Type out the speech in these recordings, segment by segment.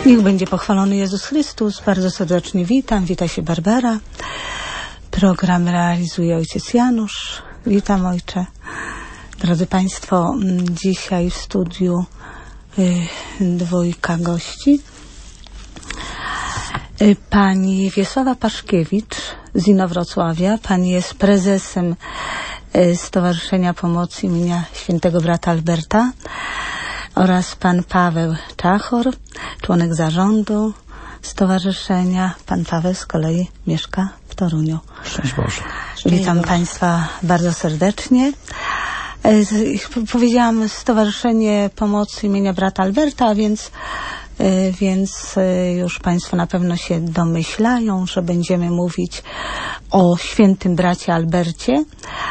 Niech będzie pochwalony Jezus Chrystus. Bardzo serdecznie witam. Wita się Barbara. Program realizuje ojciec Janusz. Witam, ojcze. Drodzy Państwo, dzisiaj w studiu dwójka gości. Pani Wiesława Paszkiewicz z Inowrocławia. Pani jest prezesem Stowarzyszenia Pomocy imienia Świętego Brata Alberta. Oraz pan Paweł Czachor, członek zarządu stowarzyszenia. Pan Paweł z kolei mieszka w Toruniu. Szczęść Boże. Witam Państwa bardzo serdecznie. Powiedziałam Stowarzyszenie Pomocy imienia Brata Alberta, więc już Państwo na pewno się domyślają, że będziemy mówić o świętym bracie Albercie.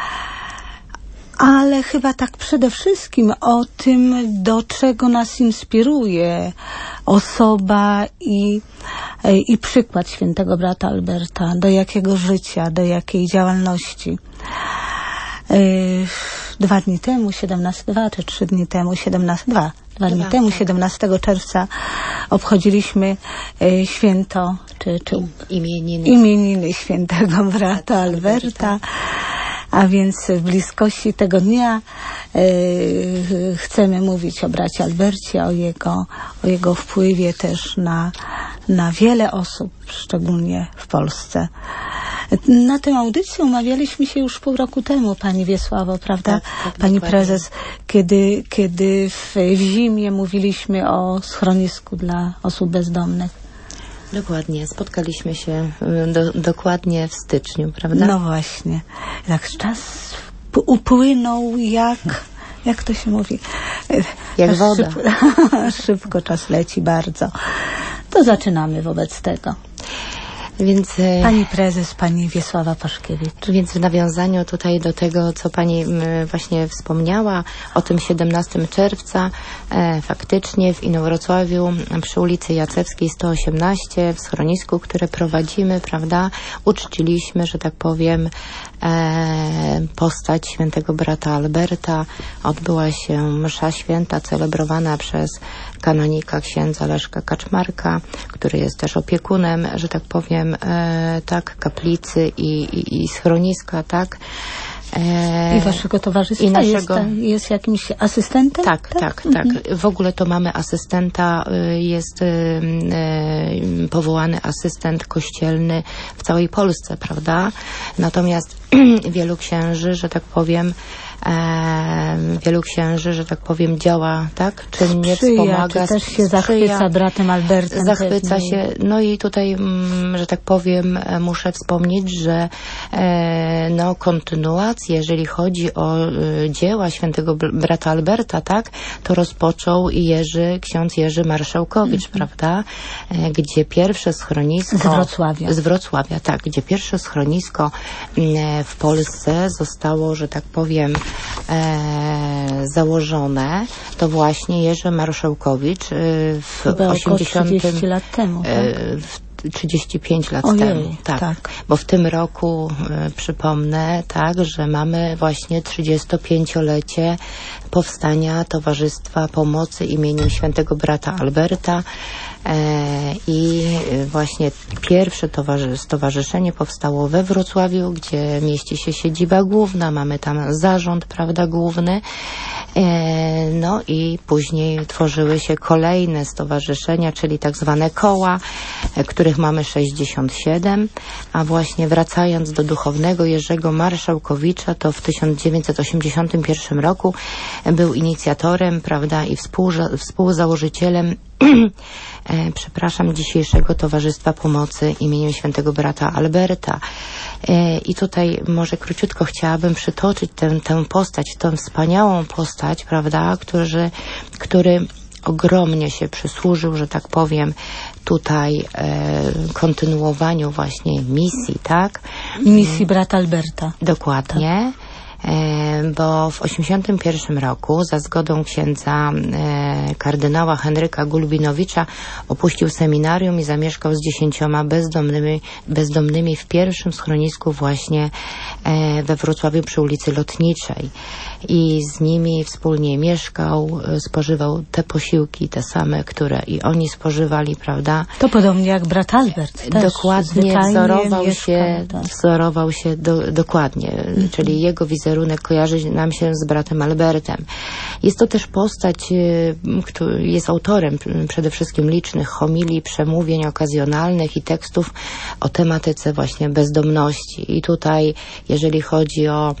Ale chyba tak przede wszystkim o tym, do czego nas inspiruje osoba i przykład świętego brata Alberta, do jakiego życia, do jakiej działalności. 2 dni temu, 17 czerwca obchodziliśmy święto, czy imieniny świętego brata Alberta. A więc w bliskości tego dnia chcemy mówić o bracie Albercie, o jego wpływie też na wiele osób, szczególnie w Polsce. Na tę audycję umawialiśmy się już pół roku temu, Pani Wiesławo, prawda? Tak, Pani dokładnie. prezes, kiedy w zimie mówiliśmy o schronisku dla osób bezdomnych. Dokładnie, spotkaliśmy się dokładnie w styczniu, prawda? No właśnie. Tak czas upłynął jak to się mówi? Jak woda. Szybko czas leci bardzo. To zaczynamy wobec tego. Więc, Pani prezes, pani Wiesława Paszkiewicz. Więc w nawiązaniu tutaj do tego, co pani właśnie wspomniała, o tym 17 czerwca, faktycznie w Inowrocławiu przy ulicy Jacewskiej 118 w schronisku, które prowadzimy, prawda, uczciliśmy, że tak powiem, postać świętego brata Alberta. Odbyła się msza święta celebrowana przez kanonika księdza Leszka Kaczmarka, który jest też opiekunem, że tak powiem, kaplicy i schroniska, tak. I waszego towarzystwa jest jakimś asystentem? Tak. W ogóle to mamy asystenta, jest powołany asystent kościelny w całej Polsce, prawda? Natomiast wielu księży, że tak powiem, działa, tak? Czynnie wspomaga. Czy też się zachwyca bratem Albertem. Zachwyca się. No i tutaj, że tak powiem, muszę wspomnieć, że kontynuację, jeżeli chodzi o dzieła świętego brata Alberta, tak? To rozpoczął ksiądz Jerzy Marszałkowicz, prawda? Gdzie pierwsze schronisko... Z Wrocławia. Tak. Gdzie pierwsze schronisko w Polsce zostało, że tak powiem, założone, to właśnie Jerzy Marszałkowicz w 30 lat temu, tak? 35 lat temu. Tak. Bo w tym roku przypomnę, tak, że mamy właśnie 35-lecie powstania Towarzystwa Pomocy imieniem Świętego Brata Alberta. I właśnie pierwsze stowarzyszenie powstało we Wrocławiu, gdzie mieści się siedziba główna, mamy tam zarząd, prawda, główny. No i później tworzyły się kolejne stowarzyszenia, czyli tak zwane koła, których mamy 67, a właśnie wracając do duchownego Jerzego Marszałkowicza, to w 1981 roku był inicjatorem, prawda, i współzałożycielem dzisiejszego Towarzystwa Pomocy imieniem Świętego Brata Alberta. I tutaj może króciutko chciałabym przytoczyć tę postać, tę wspaniałą postać, prawda, który ogromnie się przysłużył, że tak powiem, tutaj kontynuowaniu właśnie misji, tak? Misji brata Alberta. Dokładnie. bo w 1981 roku za zgodą księdza kardynała Henryka Gulbinowicza opuścił seminarium i zamieszkał z 10 bezdomnymi w pierwszym schronisku właśnie we Wrocławiu przy ulicy Lotniczej. I z nimi wspólnie mieszkał, spożywał te posiłki, te same, które i oni spożywali, prawda? To podobnie jak brat Albert. Dokładnie, wzorował się dokładnie, czyli jego wizerunek kojarzy nam się z bratem Albertem. Jest to też postać, który jest autorem przede wszystkim licznych homilii, przemówień okazjonalnych i tekstów o tematyce właśnie bezdomności. I tutaj, jeżeli chodzi o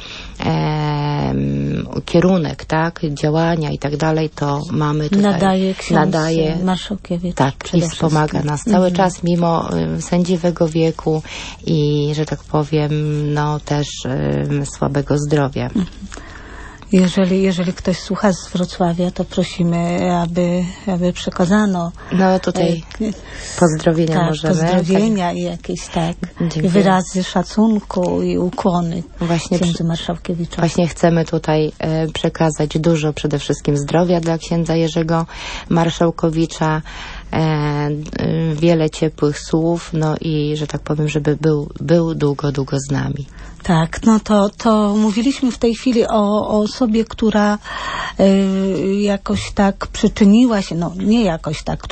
kierunek, tak, działania i tak dalej, to mamy tutaj... Nadaje Marszałkiewiec. Tak, i wspomaga nas cały czas, mimo sędziwego wieku i, że tak powiem, no też słabego zdrowia. Jeżeli ktoś słucha z Wrocławia, to prosimy, aby przekazano. No tutaj pozdrowienia możemy. Pozdrowienia tak. I jakieś wyrazy szacunku i ukłony księdzu Marszałkiewiczowi. Właśnie chcemy tutaj przekazać dużo przede wszystkim zdrowia dla księdza Jerzego Marszałkowicza, wiele ciepłych słów, no i, że tak powiem, żeby był długo, długo z nami. Tak, no to mówiliśmy w tej chwili o osobie, która jakoś tak przyczyniła się, no nie jakoś tak,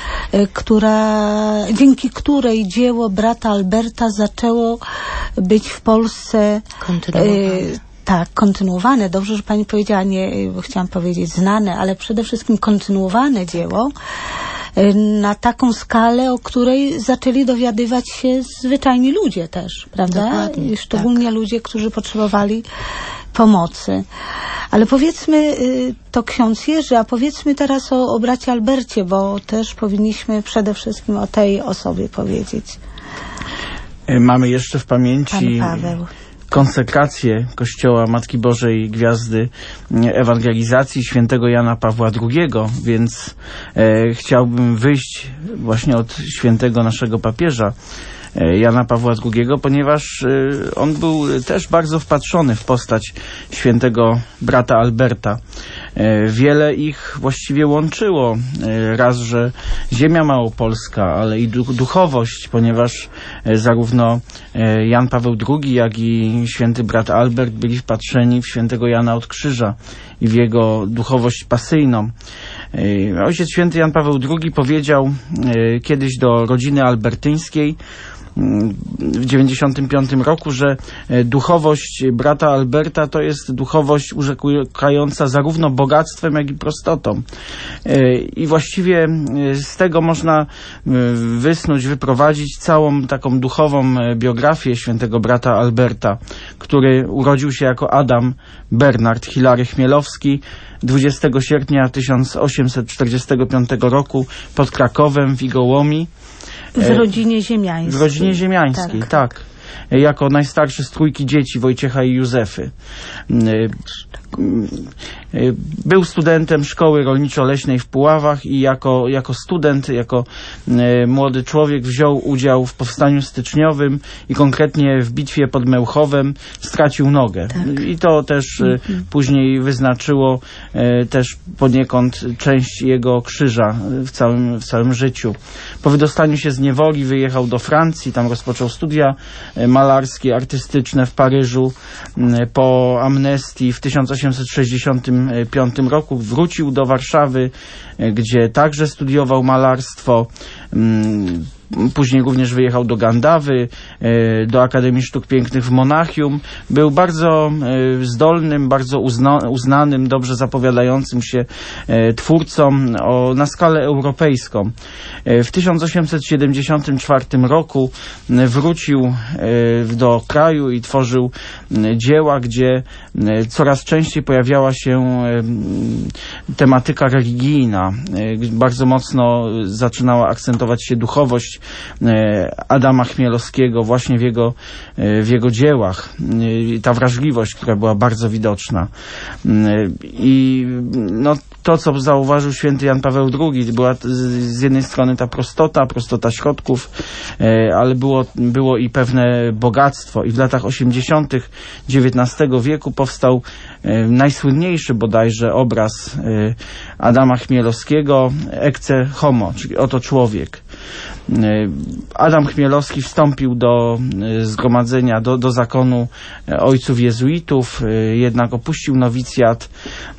dzięki której dzieło brata Alberta zaczęło być w Polsce kontynuowane. Dobrze, że pani powiedziała, nie, bo chciałam powiedzieć znane, ale przede wszystkim kontynuowane dzieło na taką skalę, o której zaczęli dowiadywać się zwyczajni ludzie też, prawda? Dokładnie, i szczególnie ludzie, którzy potrzebowali pomocy. Ale powiedzmy, to ksiądz Jerzy, a powiedzmy teraz o bracie Albercie, bo też powinniśmy przede wszystkim o tej osobie powiedzieć. Mamy jeszcze w pamięci Pan Paweł. Konsekrację Kościoła Matki Bożej Gwiazdy Ewangelizacji świętego Jana Pawła II, więc chciałbym wyjść właśnie od świętego naszego papieża Jana Pawła II, ponieważ on był też bardzo wpatrzony w postać świętego brata Alberta. Wiele ich właściwie łączyło. Raz, że ziemia małopolska, ale i duchowość, ponieważ zarówno Jan Paweł II, jak i święty brat Albert byli wpatrzeni w świętego Jana od Krzyża i w jego duchowość pasyjną. Ojciec święty Jan Paweł II powiedział kiedyś do rodziny albertyńskiej w 95 roku, że duchowość brata Alberta to jest duchowość urzekająca zarówno bogactwem, jak i prostotą. I właściwie z tego można wyprowadzić całą taką duchową biografię świętego brata Alberta, który urodził się jako Adam Bernard Hilary Chmielowski 20 sierpnia 1845 roku pod Krakowem w Igołomi. W rodzinie ziemiańskiej. W rodzinie ziemiańskiej, tak. Jako najstarszy z trójki dzieci Wojciecha i Józefy. Był studentem szkoły rolniczo-leśnej w Puławach i jako student, jako młody człowiek wziął udział w powstaniu styczniowym i konkretnie w bitwie pod Mełchowem stracił nogę. Tak. I to też później wyznaczyło też poniekąd część jego krzyża w całym życiu. Po wydostaniu się z niewoli wyjechał do Francji, tam rozpoczął studia malarskie, artystyczne w Paryżu. Po amnestii w 1865 roku wrócił do Warszawy, gdzie także studiował malarstwo. Później również wyjechał do Gandawy, do Akademii Sztuk Pięknych w Monachium. Był bardzo zdolnym, bardzo uznanym, dobrze zapowiadającym się twórcą na skalę europejską. W 1874 roku wrócił do kraju i tworzył dzieła, gdzie coraz częściej pojawiała się tematyka religijna. Bardzo mocno zaczynała akcentować się duchowość wrażliwość Adama Chmielowskiego właśnie w jego dziełach. Ta wrażliwość, która była bardzo widoczna. I no, to, co zauważył święty Jan Paweł II, była z jednej strony ta prostota środków, ale było i pewne bogactwo. I w latach 80. XIX wieku powstał najsłynniejszy bodajże obraz Adama Chmielowskiego, Ecce Homo, czyli oto człowiek. Adam Chmielowski wstąpił do zgromadzenia, do zakonu ojców jezuitów, jednak opuścił nowicjat,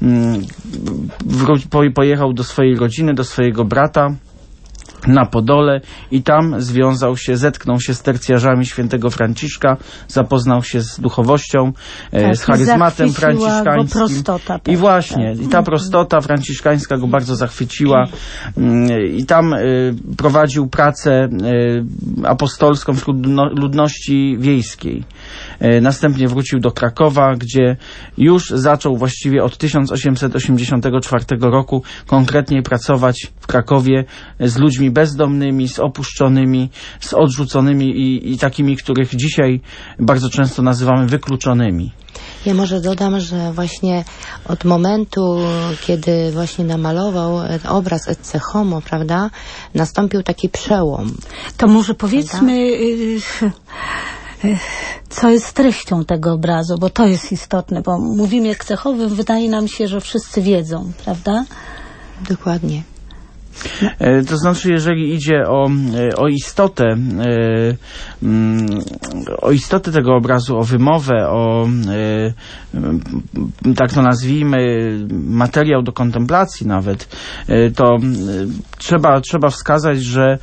pojechał do swojej rodziny, do swojego brata na Podole i tam zetknął się z tercjarzami świętego Franciszka, zapoznał się z duchowością, z charyzmatem franciszkańskim. I właśnie, i ta prostota franciszkańska go bardzo zachwyciła i tam prowadził pracę apostolską wśród ludności wiejskiej. Następnie wrócił do Krakowa, gdzie już zaczął właściwie od 1884 roku konkretnie pracować w Krakowie z ludźmi bezdomnymi, z opuszczonymi, z odrzuconymi i takimi, których dzisiaj bardzo często nazywamy wykluczonymi. Ja może dodam, że właśnie od momentu, kiedy właśnie namalował obraz Ecce Homo, prawda, nastąpił taki przełom. To może powiedzmy, co jest treścią tego obrazu, bo to jest istotne, bo mówimy jak cechowym, wydaje nam się, że wszyscy wiedzą, prawda? Dokładnie. To znaczy, jeżeli idzie o istotę tego obrazu, o wymowę, tak to nazwijmy, materiał do kontemplacji nawet, to trzeba wskazać,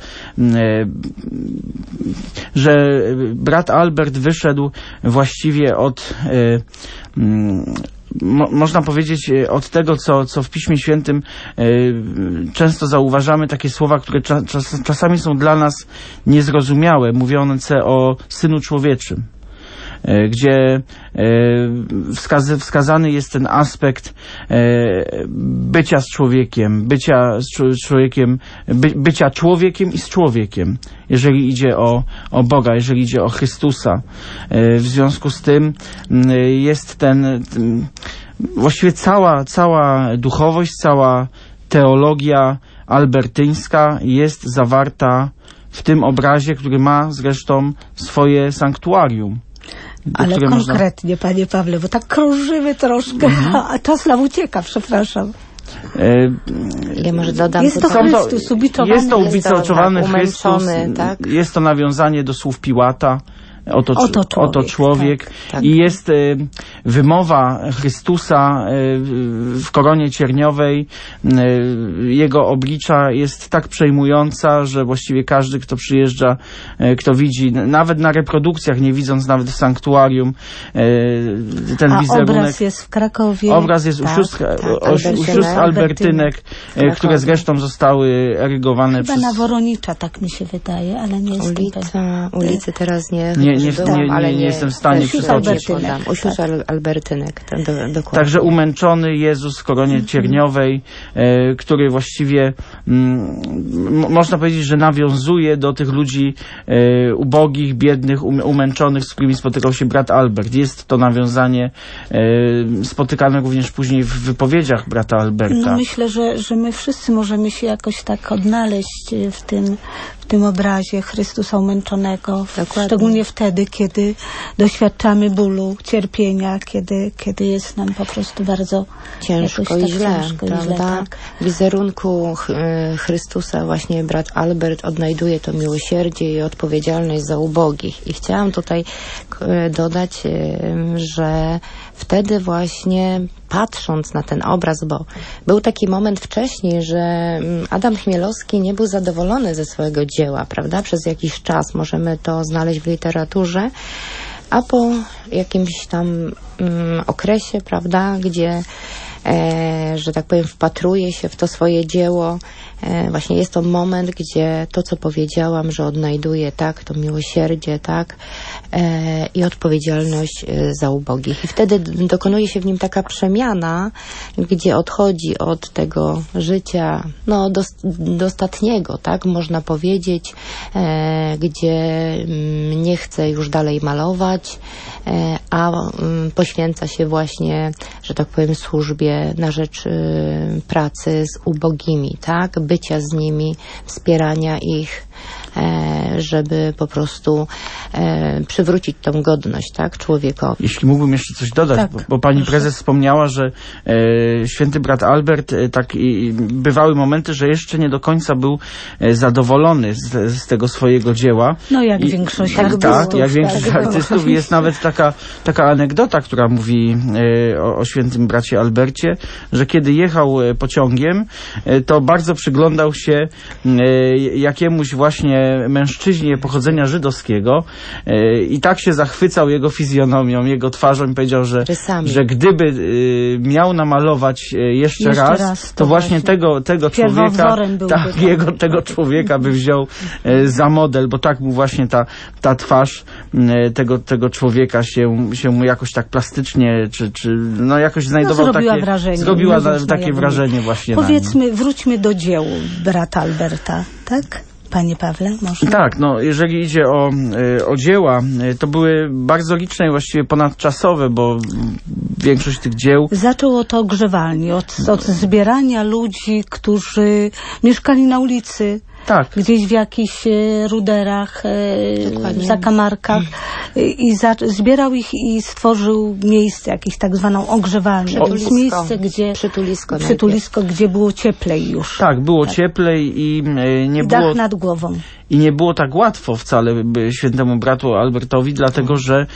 że brat Albert wyszedł właściwie od można powiedzieć od tego, co w Piśmie Świętym często zauważamy, takie słowa, które czasami są dla nas niezrozumiałe, mówiące o Synu Człowieczym, gdzie wskazany jest ten aspekt bycia z człowiekiem, bycia człowiekiem i z człowiekiem, jeżeli idzie o Boga, jeżeli idzie o Chrystusa. W związku z tym jest właściwie cała duchowość, cała teologia albertyńska jest zawarta w tym obrazie, który ma zresztą swoje sanktuarium. Ale konkretnie, panie Pawle, bo tak krążymy troszkę, a czas nam ucieka, przepraszam. Ja może dodam, jest to Chrystus ubiczowany. Jest to ubiczowany Chrystus, tak? Jest to nawiązanie do słów Piłata. Oto człowiek. Tak. I jest wymowa Chrystusa w koronie cierniowej. Jego oblicza jest tak przejmująca, że właściwie każdy, kto przyjeżdża, kto widzi, nawet na reprodukcjach, nie widząc nawet w sanktuarium, ten wizerunek. Obraz jest w Krakowie. Obraz jest u sióstr Albertynek, które zresztą zostały erygowane Chyba na Woronicza, tak mi się wydaje, ale nie jest ulicy teraz nie jestem w stanie przytoczyć. U sióstr Albertynek. Dokładnie. Także umęczony Jezus w koronie cierniowej, który właściwie można powiedzieć, że nawiązuje do tych ludzi ubogich, biednych, umęczonych, z którymi spotykał się brat Albert. Jest to nawiązanie spotykane również później w wypowiedziach brata Alberta. No myślę, że my wszyscy możemy się jakoś tak odnaleźć w tym obrazie Chrystusa umęczonego, szczególnie wtedy, kiedy doświadczamy bólu, cierpienia, kiedy jest nam po prostu bardzo ciężko i źle, prawda? Tak? W wizerunku Chrystusa właśnie brat Albert odnajduje to miłosierdzie i odpowiedzialność za ubogich. I chciałam tutaj dodać, że wtedy właśnie patrząc na ten obraz, bo był taki moment wcześniej, że Adam Chmielowski nie był zadowolony ze swojego dzieła, prawda? Przez jakiś czas możemy to znaleźć w literaturze, a po jakimś tam okresie, prawda, gdzie że tak powiem, wpatruje się w to swoje dzieło. Właśnie jest to moment, gdzie to, co powiedziałam, że odnajduje, tak, to miłosierdzie, tak, i odpowiedzialność za ubogich. I wtedy dokonuje się w nim taka przemiana, gdzie odchodzi od tego życia, no, dostatniego, tak, można powiedzieć, gdzie nie chce już dalej malować, a poświęca się właśnie, że tak powiem, służbie na rzecz pracy z ubogimi, tak, bycia z nimi, wspierania ich, żeby po prostu przywrócić tą godność, tak, człowiekowi. Jeśli mógłbym jeszcze coś dodać, tak, bo pani prezes wspomniała, że święty brat Albert, bywały momenty, że jeszcze nie do końca był zadowolony z tego swojego dzieła. No jak większość artystów. Tak, jak większość artystów. Jest nawet taka anegdota, która mówi o świętym bracie Albercie, że kiedy jechał pociągiem, to bardzo przyglądał się jakiemuś właśnie mężczyźnie pochodzenia żydowskiego i tak się zachwycał jego fizjonomią, jego twarzą i powiedział, że gdyby miał namalować jeszcze raz, to właśnie tego człowieka, tego człowieka by wziął za model, bo tak mu właśnie ta twarz tego człowieka się mu jakoś tak plastycznie, czy no jakoś znajdował zrobiła takie wrażenie właśnie. Powiedzmy, wróćmy do dzieł brata Alberta, tak? Panie Pawle, może? Tak, no jeżeli idzie o dzieła, to były bardzo liczne i właściwie ponadczasowe, bo większość tych dzieł... Zaczęło to ogrzewalnie, od zbierania ludzi, którzy mieszkali na ulicy, tak, gdzieś w jakichś ruderach, zakamarkach i zbierał ich i stworzył miejsce, jakieś tak zwaną ogrzewalnię. Miejsce, gdzie przytulisko, gdzie było cieplej już. Tak, było cieplej i nie było... Dach nad głową. I nie było tak łatwo wcale świętemu bratu Albertowi, dlatego że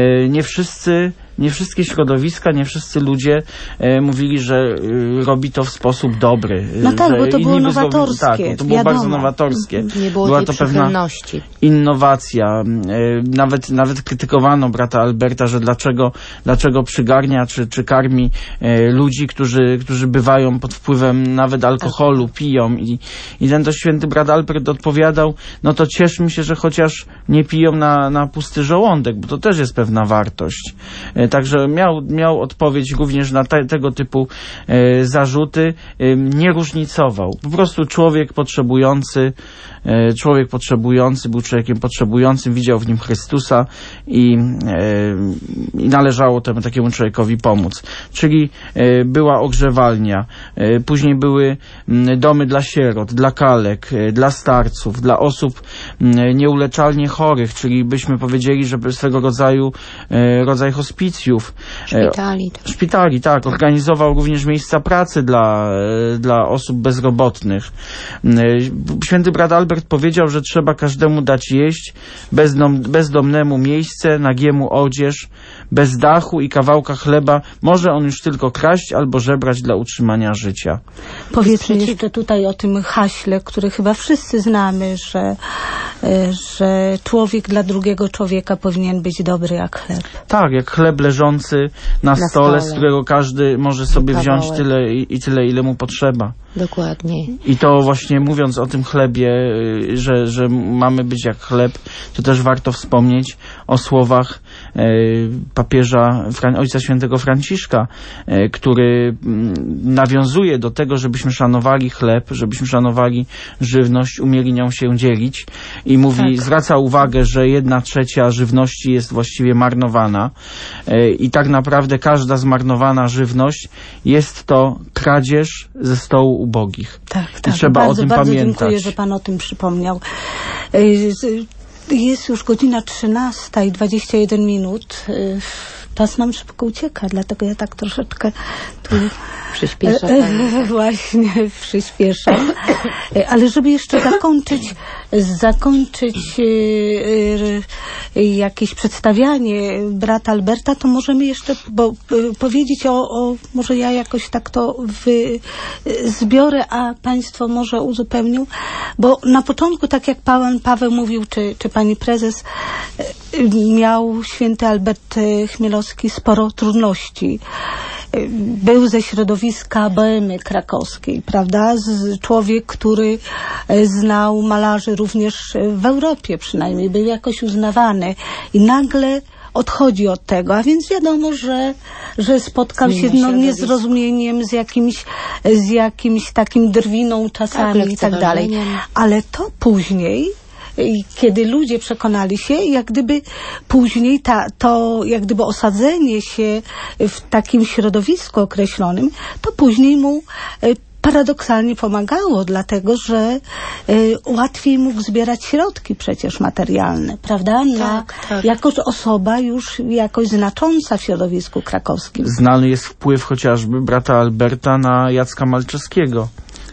nie wszystkie środowiska, nie wszyscy ludzie mówili, że robi to w sposób dobry. No tak, bo to było nowatorskie. Tak, to było bardzo nowatorskie. Nie było była to pewna innowacja. Nawet krytykowano brata Alberta, że dlaczego przygarnia czy karmi ludzi, którzy bywają pod wpływem nawet alkoholu, piją. I ten to święty brat Albert odpowiadał, no to cieszmy się, że chociaż nie piją na pusty żołądek, bo to też jest pewna wartość. Także miał odpowiedź również na tego typu zarzuty. Nie różnicował. Po prostu człowiek potrzebujący był człowiekiem potrzebującym, widział w nim Chrystusa i należało takiemu człowiekowi pomóc. Czyli była ogrzewalnia, później były domy dla sierot, dla kalek, dla starców, dla osób nieuleczalnie chorych, czyli byśmy powiedzieli, że swego rodzaj hospicjów. Szpitali, tak. Organizował również miejsca pracy dla osób bezrobotnych. Święty brat Albert powiedział, że trzeba każdemu dać jeść, bezdomnemu miejsce, nagiemu odzież, bez dachu i kawałka chleba. Może on już tylko kraść albo żebrać dla utrzymania życia. Powiedzmy jeszcze tutaj o tym haśle, który chyba wszyscy znamy, że człowiek dla drugiego człowieka powinien być dobry jak chleb. Tak, jak chleb leżący na stole, z którego każdy może sobie wziąć tyle, ile mu potrzeba. Dokładnie. I to właśnie mówiąc o tym chlebie, że mamy być jak chleb, to też warto wspomnieć o słowach papieża Ojca Świętego Franciszka, który nawiązuje do tego, żebyśmy szanowali chleb, żebyśmy szanowali żywność, umieli nią się dzielić i mówi, zwraca uwagę, że 1/3 żywności jest właściwie marnowana i tak naprawdę każda zmarnowana żywność jest to kradzież ze stołu ubogich. Tak. I trzeba o tym pamiętać. Dziękuję, że Pan o tym przypomniał. Jest już godzina 13:21. Czas nam szybko ucieka, dlatego ja tak troszeczkę tu przyspieszam. Właśnie, przyspieszam. Ale żeby jeszcze zakończyć jakieś przedstawianie brata Alberta, to możemy jeszcze powiedzieć może ja jakoś tak to zbiorę, a Państwo może uzupełnią, bo na początku, tak jak pan Paweł mówił, czy pani prezes, miał święty Albert Chmielowski sporo trudności. był ze środowiska bohemy krakowskiej, prawda? Człowiek, który znał malarzy również w Europie przynajmniej, był jakoś uznawany i nagle odchodzi od tego, a więc wiadomo, że spotkał się niezrozumieniem z jakimś takim drwiną czasami i tak dalej. Ale to później, kiedy ludzie przekonali się, jak gdyby później to jak gdyby osadzenie się w takim środowisku określonym, to później mu paradoksalnie pomagało, dlatego że łatwiej mógł zbierać środki przecież materialne, prawda? Jako osoba już jakoś znacząca w środowisku krakowskim. Znany jest wpływ chociażby brata Alberta na Jacka Malczewskiego,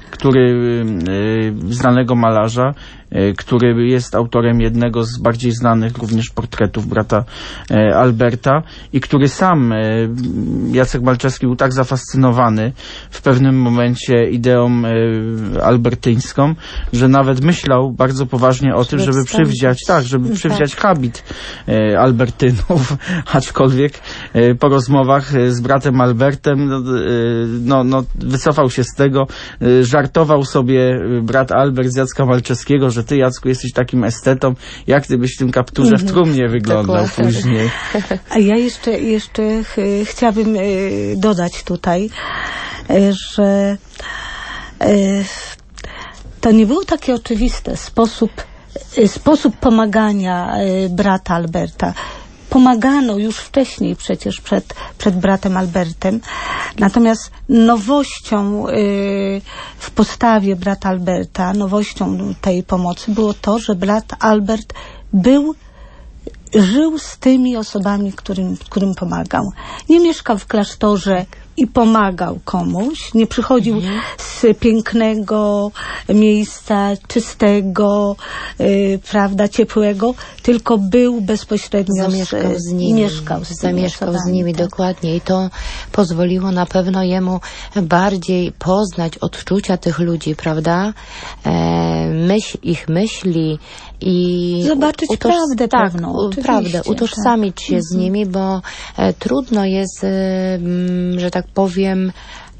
znanego malarza, który jest autorem jednego z bardziej znanych również portretów brata Alberta i który sam, Jacek Malczewski, był tak zafascynowany w pewnym momencie ideą albertyńską, że nawet myślał bardzo poważnie o tym, żeby przywdziać habit albertynów, aczkolwiek po rozmowach z bratem Albertem wycofał się z tego, żartował sobie brat Albert z Jacka Malczewskiego, że ty, Jacku, jesteś takim estetą, jak ty byś w tym kapturze w trumnie wyglądał później. A ja jeszcze chciałabym dodać tutaj, że to nie było takie oczywiste sposób pomagania brata Alberta. Pomagano już wcześniej przecież przed bratem Albertem. Natomiast nowością w postawie brata Alberta, nowością tej pomocy było to, że brat Albert żył z tymi osobami, którym pomagał. Nie mieszkał w klasztorze i pomagał komuś. Nie przychodził z pięknego miejsca, czystego, prawda, ciepłego, tylko był bezpośrednio zamieszkał z nimi, tak. Dokładnie. I to pozwoliło na pewno jemu bardziej poznać odczucia tych ludzi, prawda? Ich myśli i zobaczyć prawdę pewną. Prawdę, utożsamić się z nimi, bo trudno jest, że tak powiem,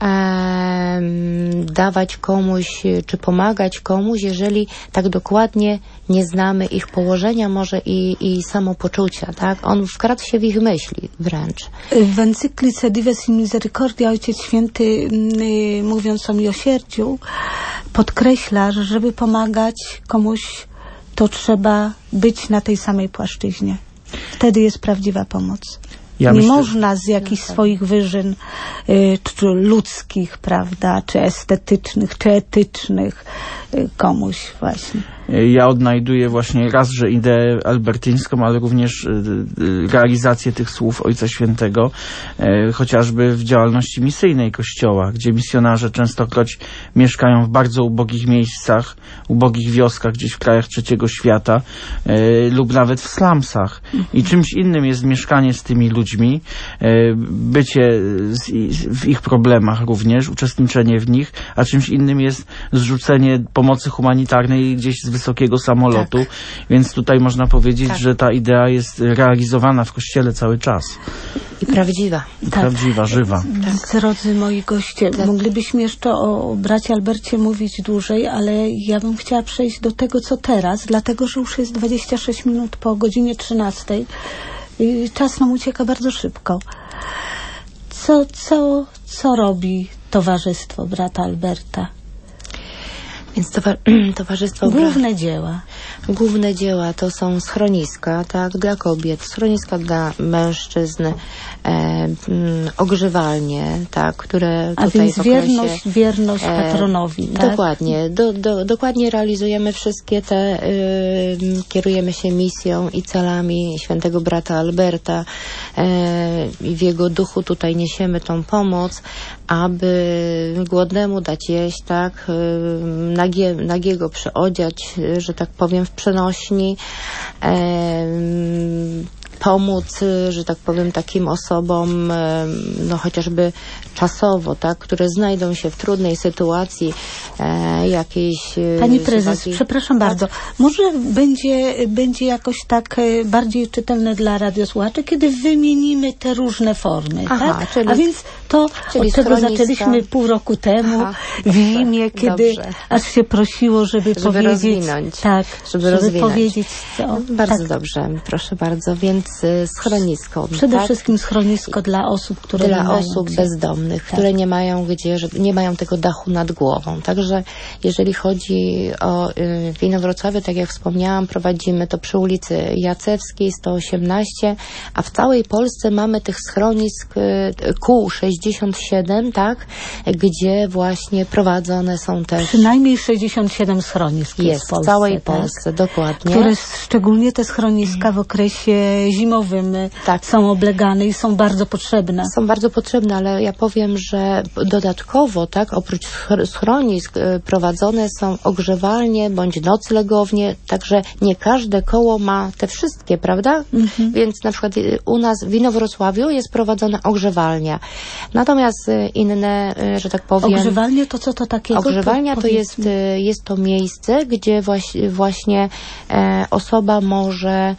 dawać komuś, czy pomagać komuś, jeżeli tak dokładnie nie znamy ich położenia może i samopoczucia, tak? On wkradł się w ich myśli wręcz. W encyklice Dives in Misericordia Ojciec Święty, mówiąc o miłosierdziu, podkreśla, że żeby pomagać komuś, to trzeba być na tej samej płaszczyźnie. Wtedy jest prawdziwa pomoc. Można z jakichś swoich wyżyn czy ludzkich, prawda, czy estetycznych, czy etycznych komuś właśnie. Ja odnajduję właśnie raz, że ideę albertyńską, ale również realizację tych słów Ojca Świętego, chociażby w działalności misyjnej Kościoła, gdzie misjonarze częstokroć mieszkają w bardzo ubogich miejscach, ubogich wioskach gdzieś w krajach trzeciego świata lub nawet w slumsach. I czymś innym jest mieszkanie z tymi ludźmi, bycie w ich problemach również, uczestniczenie w nich, a czymś innym jest zrzucenie pomocy humanitarnej gdzieś z wysokiego samolotu, tak. Więc tutaj można powiedzieć, tak, że ta idea jest realizowana w Kościele cały czas. I prawdziwa. I prawdziwa, żywa. Tak. Drodzy moi goście, moglibyśmy jeszcze o bracie Albercie mówić dłużej, ale ja bym chciała przejść do tego, co teraz, dlatego, że już jest 26 minut po godzinie 13. I czas nam ucieka bardzo szybko. Co robi Towarzystwo Brata Alberta? Więc towarzystwo... Główne dzieła to są schroniska, tak, dla kobiet, schroniska dla mężczyzn, ogrzewalnie, tak, które tutaj... A więc w okresie, wierność patronowi, tak? Dokładnie. Dokładnie realizujemy wszystkie te, kierujemy się misją i celami świętego brata Alberta i w jego duchu tutaj niesiemy tą pomoc, aby głodnemu dać jeść, tak, nagiego przyodziać, że tak powiem, w przenośni, pomóc, że tak powiem, takim osobom, no chociażby czasowo, tak, które znajdą się w trudnej sytuacji jakiejś... Pani prezes, przepraszam bardzo, może będzie jakoś tak bardziej czytelne dla radiosłuchaczy, kiedy wymienimy te różne formy, tak? Czyli, a więc to, od czego zaczęliśmy pół roku temu, w zimie, kiedy aż się prosiło, żeby powiedzieć... rozwinąć. Tak, żeby powiedzieć co. Bardzo dobrze, proszę bardzo, więc schronisko. Przede wszystkim schronisko dla osób, które dla osób bezdomnych, które nie mają nie mają tego dachu nad głową. Także jeżeli chodzi o w Inowrocławiu, tak jak wspomniałam, prowadzimy to przy ulicy Jacewskiej 118, a w całej Polsce mamy tych schronisk kół 67, tak, gdzie właśnie prowadzone są też... Przynajmniej 67 schronisk jest w Polsce, w całej Polsce, dokładnie. Które szczególnie te schroniska w okresie zimowym są oblegane i są bardzo potrzebne. Są bardzo potrzebne, ale ja powiem, że dodatkowo, tak, oprócz schronisk prowadzone są ogrzewalnie bądź noclegownie, także nie każde koło ma te wszystkie, prawda? Więc na przykład u nas w Inowrocławiu jest prowadzona ogrzewalnia. Natomiast inne, że tak powiem... Ogrzewalnie to co to takiego? Ogrzewalnia to jest to miejsce, gdzie właśnie osoba może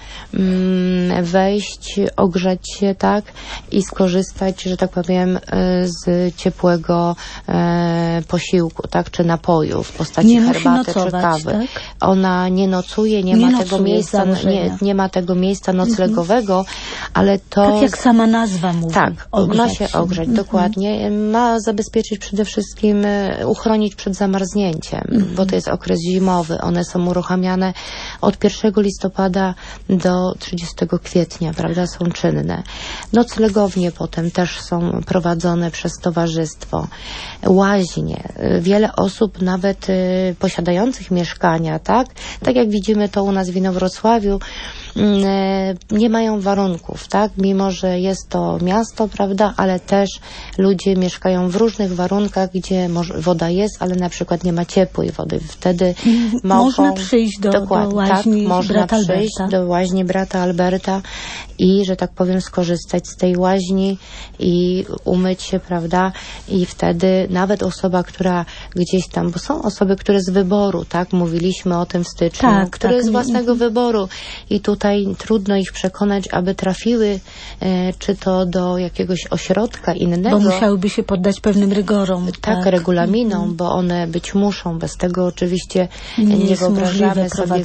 wejść, ogrzać się, tak, i skorzystać, że tak powiem, z ciepłego posiłku, tak, czy napoju w postaci herbaty czy kawy. Tak? Ona nie nocuje, nie ma tego miejsca noclegowego, ale to... Tak jak sama nazwa mówi. Tak, ma się ogrzać, dokładnie. Ma zabezpieczyć przede wszystkim, uchronić przed zamarznięciem, bo to jest okres zimowy. One są uruchamiane od 1 listopada do 30 kwietnia, prawda, są czynne. Noclegownie potem też są prowadzone przez towarzystwo. Łaźnie. Wiele osób nawet posiadających mieszkania, tak jak widzimy to u nas w Inowrocławiu, nie mają warunków, tak? Mimo że jest to miasto, prawda, ale też ludzie mieszkają w różnych warunkach, gdzie woda jest, ale na przykład nie ma ciepłej wody. Wtedy można przyjść do łaźni brata Alberta. Do łaźni brata Alberta i, że tak powiem, skorzystać z tej łaźni i umyć się, prawda? I wtedy nawet osoba, która gdzieś tam, bo są osoby, które z wyboru, tak? Mówiliśmy o tym w styczniu, które z własnego wyboru i tutaj trudno ich przekonać, aby trafiły czy to do jakiegoś ośrodka innego. Bo musiałyby się poddać pewnym rygorom. Tak, regulaminom, bo one być muszą. Bez tego oczywiście nie wyobrażamy sobie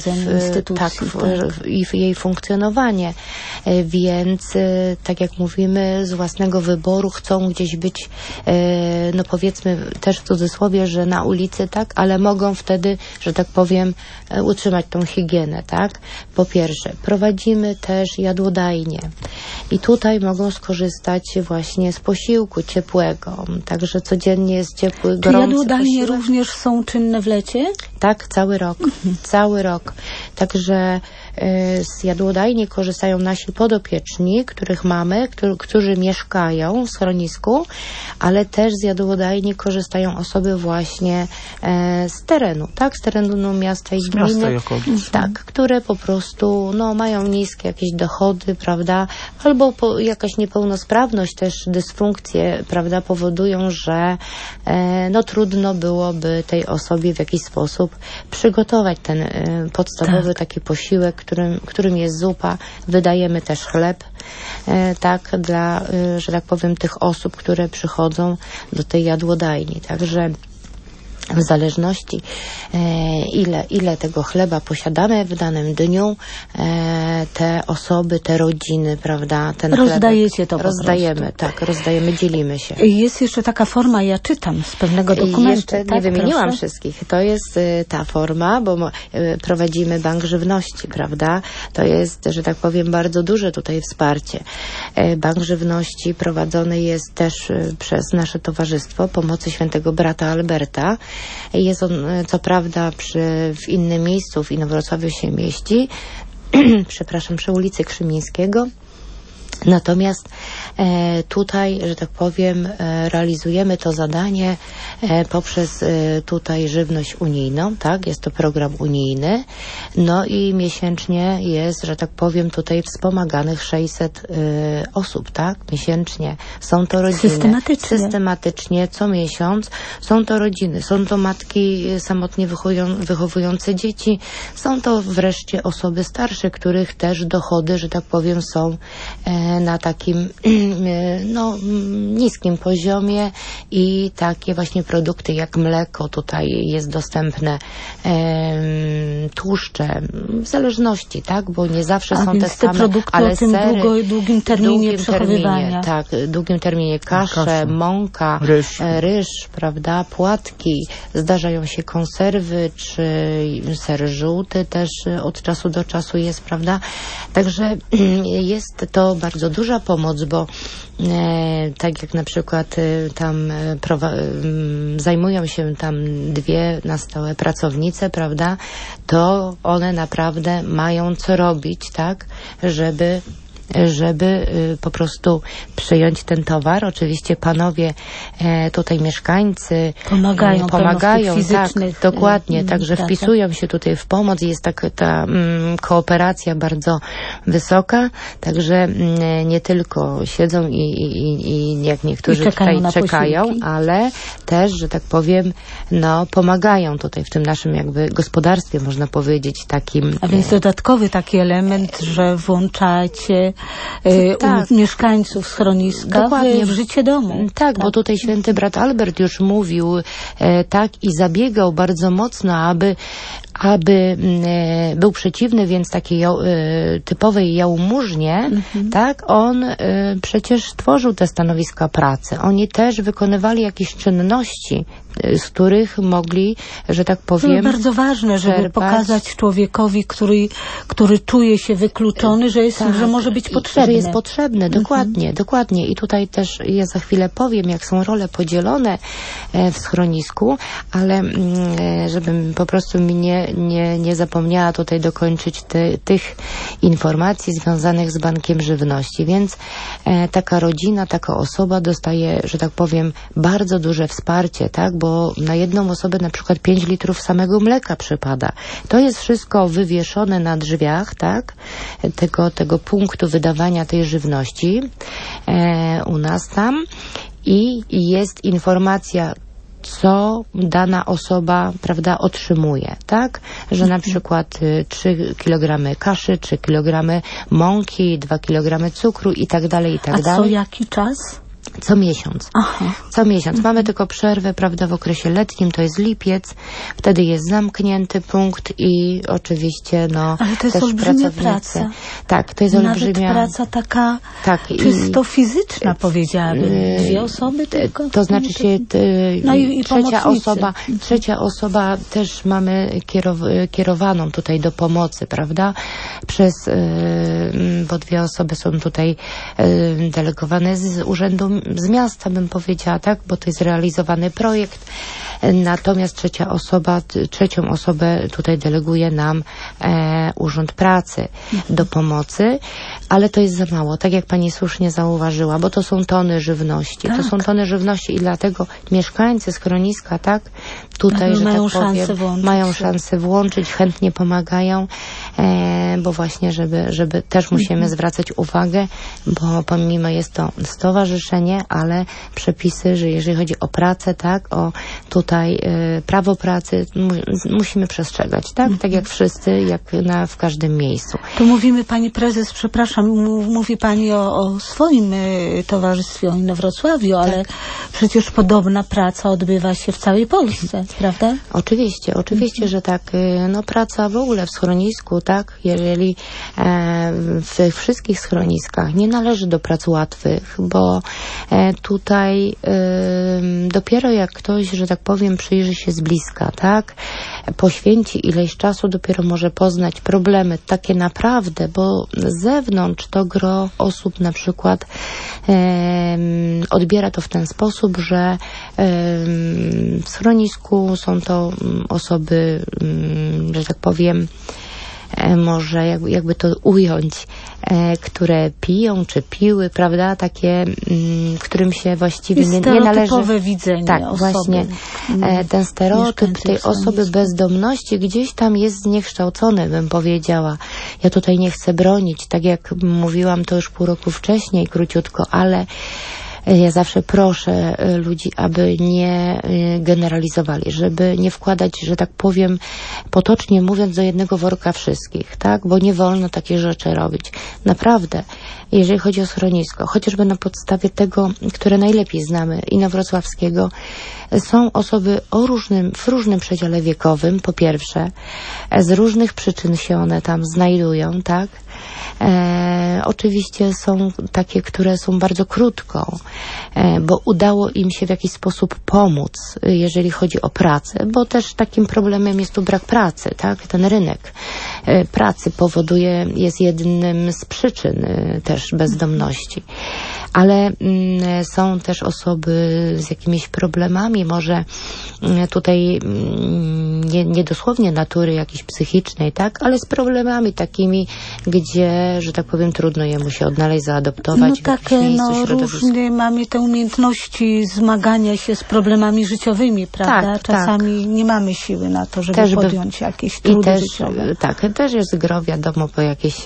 w jej funkcjonowanie. Więc, tak jak mówimy, z własnego wyboru chcą gdzieś być, no powiedzmy też w cudzysłowie, że na ulicy, tak, ale mogą wtedy, że tak powiem, utrzymać tą higienę, tak. Po pierwsze, prowadzimy też jadłodajnie i tutaj mogą skorzystać właśnie z posiłku ciepłego, także codziennie jest ciepły, gorący jadłodajnie posiłek. Również są czynne w lecie? Tak, cały rok. Cały rok. Także z jadłodajni korzystają nasi podopieczni, których mamy, którzy mieszkają w schronisku, ale też z jadłodajni korzystają osoby właśnie z terenu, tak? Z terenu miasta i gminy. Tak, które po prostu mają niskie jakieś dochody, prawda? Albo jakaś niepełnosprawność, też dysfunkcje, prawda? Powodują, że trudno byłoby tej osobie w jakiś sposób przygotować ten podstawowy taki posiłek, którym jest zupa. Wydajemy też chleb, tak, dla, że tak powiem, tych osób, które przychodzą do tej jadłodajni. Także w zależności ile tego chleba posiadamy w danym dniu, te osoby, te rodziny, prawda, ten rozdajecie to rozdajemy, tak, rozdajemy, dzielimy się. Jest jeszcze taka forma, ja czytam z pewnego dokumentu. Jeszcze nie wymieniłam wszystkich. To jest ta forma, bo prowadzimy Bank Żywności, prawda? To jest, że tak powiem, bardzo duże tutaj wsparcie. Bank Żywności prowadzony jest też przez nasze Towarzystwo Pomocy Świętego Brata Alberta. Jest on, co prawda, w innym miejscu, w Inowrocławiu się mieści, przepraszam, przy ulicy Krzymińskiego, Natomiast tutaj, że tak powiem, realizujemy to zadanie poprzez tutaj żywność unijną, tak? Jest to program unijny. No i miesięcznie jest, że tak powiem, tutaj wspomaganych 600 osób, tak? Miesięcznie. Są to rodziny. Systematycznie, co miesiąc. Są to rodziny. Są to matki samotnie wychowujące dzieci. Są to wreszcie osoby starsze, których też dochody, że tak powiem, są na takim niskim poziomie i takie właśnie produkty jak mleko tutaj jest dostępne, tłuszcze, w zależności, tak, bo nie zawsze są te same, produkty ale o tym sery, długim terminie przechowywania. Tak, długim terminie kasze, mąka, ryż, prawda, płatki, zdarzają się konserwy, czy ser żółty też od czasu do czasu jest, prawda, także jest to bardzo duża pomoc, bo tak jak na przykład tam zajmują się tam 2 na stałe pracownice, prawda, to one naprawdę mają co robić, tak, żeby po prostu przyjąć ten towar. Oczywiście panowie tutaj mieszkańcy pomagają tak, dokładnie, także wpisują się tutaj w pomoc. Jest ta kooperacja bardzo wysoka, także nie tylko siedzą i jak niektórzy tutaj czekają, ale też, że tak powiem, pomagają tutaj w tym naszym jakby gospodarstwie, można powiedzieć, takim. A więc dodatkowy taki element, że włączacie mieszkańców schroniska w życie domu. Tak, bo tutaj święty brat Albert już mówił tak i zabiegał bardzo mocno, aby był przeciwny więc takiej typowej jałmużnie, tak, on przecież tworzył te stanowiska pracy. Oni też wykonywali jakieś czynności, z których mogli, że tak powiem, to bardzo ważne, żeby pokazać człowiekowi, który czuje się wykluczony, że może być potrzebny. Że jest potrzebny, dokładnie. I tutaj też ja za chwilę powiem, jak są role podzielone w schronisku, ale żebym po prostu mi nie zapomniała tutaj dokończyć tych informacji związanych z Bankiem Żywności. Więc taka rodzina, taka osoba dostaje, że tak powiem, bardzo duże wsparcie, tak, bo na jedną osobę na przykład 5 litrów samego mleka przypada. To jest wszystko wywieszone na drzwiach, tak, tego punktu wydawania tej żywności u nas tam i jest informacja, co dana osoba, prawda, otrzymuje, tak? Że na przykład 3 kg kaszy, 3 kg mąki, 2 kg cukru i tak dalej, i tak dalej. A co jaki czas? Co miesiąc. Aha. Co miesiąc. Mamy tylko przerwę, prawda, w okresie letnim, to jest lipiec, wtedy jest zamknięty punkt i oczywiście, ale to jest olbrzymia praca. Tak, to jest olbrzymia praca taka czysto fizyczna, powiedziałabym. 2 osoby tylko? To znaczy się trzecia osoba też mamy kierowaną tutaj do pomocy, prawda? Bo 2 osoby są tutaj delegowane z urzędu z miasta, bym powiedziała, tak, bo to jest realizowany projekt. Natomiast trzecią osobę tutaj deleguje nam Urząd Pracy do pomocy, ale to jest za mało, tak jak pani słusznie zauważyła, bo to są tony żywności. Tak. To są tony żywności i dlatego mieszkańcy schroniska, tak, tutaj, że mają szansę włączyć, chętnie pomagają, bo właśnie, żeby też musimy zwracać uwagę, bo pomimo jest to stowarzyszenie, ale przepisy, że jeżeli chodzi o pracę, tak, o tutaj prawo pracy musimy przestrzegać, tak? Tak jak wszyscy, jak w każdym miejscu. Tu mówimy, pani prezes, przepraszam, mówi pani o swoim towarzystwie, o Inowrocławiu, ale przecież podobna praca odbywa się w całej Polsce, prawda? Oczywiście, że tak. Praca w ogóle w schronisku, tak? Jeżeli w wszystkich schroniskach nie należy do prac łatwych, bo tutaj dopiero jak ktoś, że tak powiem, przyjrzy się z bliska, tak, poświęci ileś czasu, dopiero może poznać problemy takie naprawdę, bo z zewnątrz to gro osób na przykład odbiera to w ten sposób, że w schronisku są to osoby, że tak powiem, może jakby to ująć, które piją czy piły, prawda, takie, którym się właściwie nie należy. Stereotypowe widzenie tak, osoby. Właśnie ten stereotyp tej osoby bezdomności gdzieś tam jest zniekształcony, bym powiedziała. Ja tutaj nie chcę bronić, tak jak mówiłam to już pół roku wcześniej, króciutko, ale ja zawsze proszę ludzi, aby nie generalizowali, żeby nie wkładać, że tak powiem, potocznie mówiąc, do jednego worka wszystkich, tak? Bo nie wolno takie rzeczy robić. Naprawdę, jeżeli chodzi o schronisko, chociażby na podstawie tego, które najlepiej znamy, inowrocławskiego, są osoby w różnym przedziale wiekowym, po pierwsze, z różnych przyczyn się one tam znajdują, tak? Oczywiście są takie, które są bardzo krótko, bo udało im się w jakiś sposób pomóc, jeżeli chodzi o pracę, bo też takim problemem jest tu brak pracy, tak? Ten rynek pracy jest jednym z przyczyn też bezdomności. Ale są też osoby z jakimiś problemami, może tutaj nie dosłownie natury jakiejś psychicznej, tak, ale z problemami takimi, gdzie, że tak powiem, trudno jemu się odnaleźć, zaadoptować w jakimś miejscu, środowisku. Różnie mamy te umiejętności zmagania się z problemami życiowymi, prawda? Czasami nie mamy siły na to, żeby też podjąć jakieś trudy życiowe. Tak, też jest gro, wiadomo, po jakieś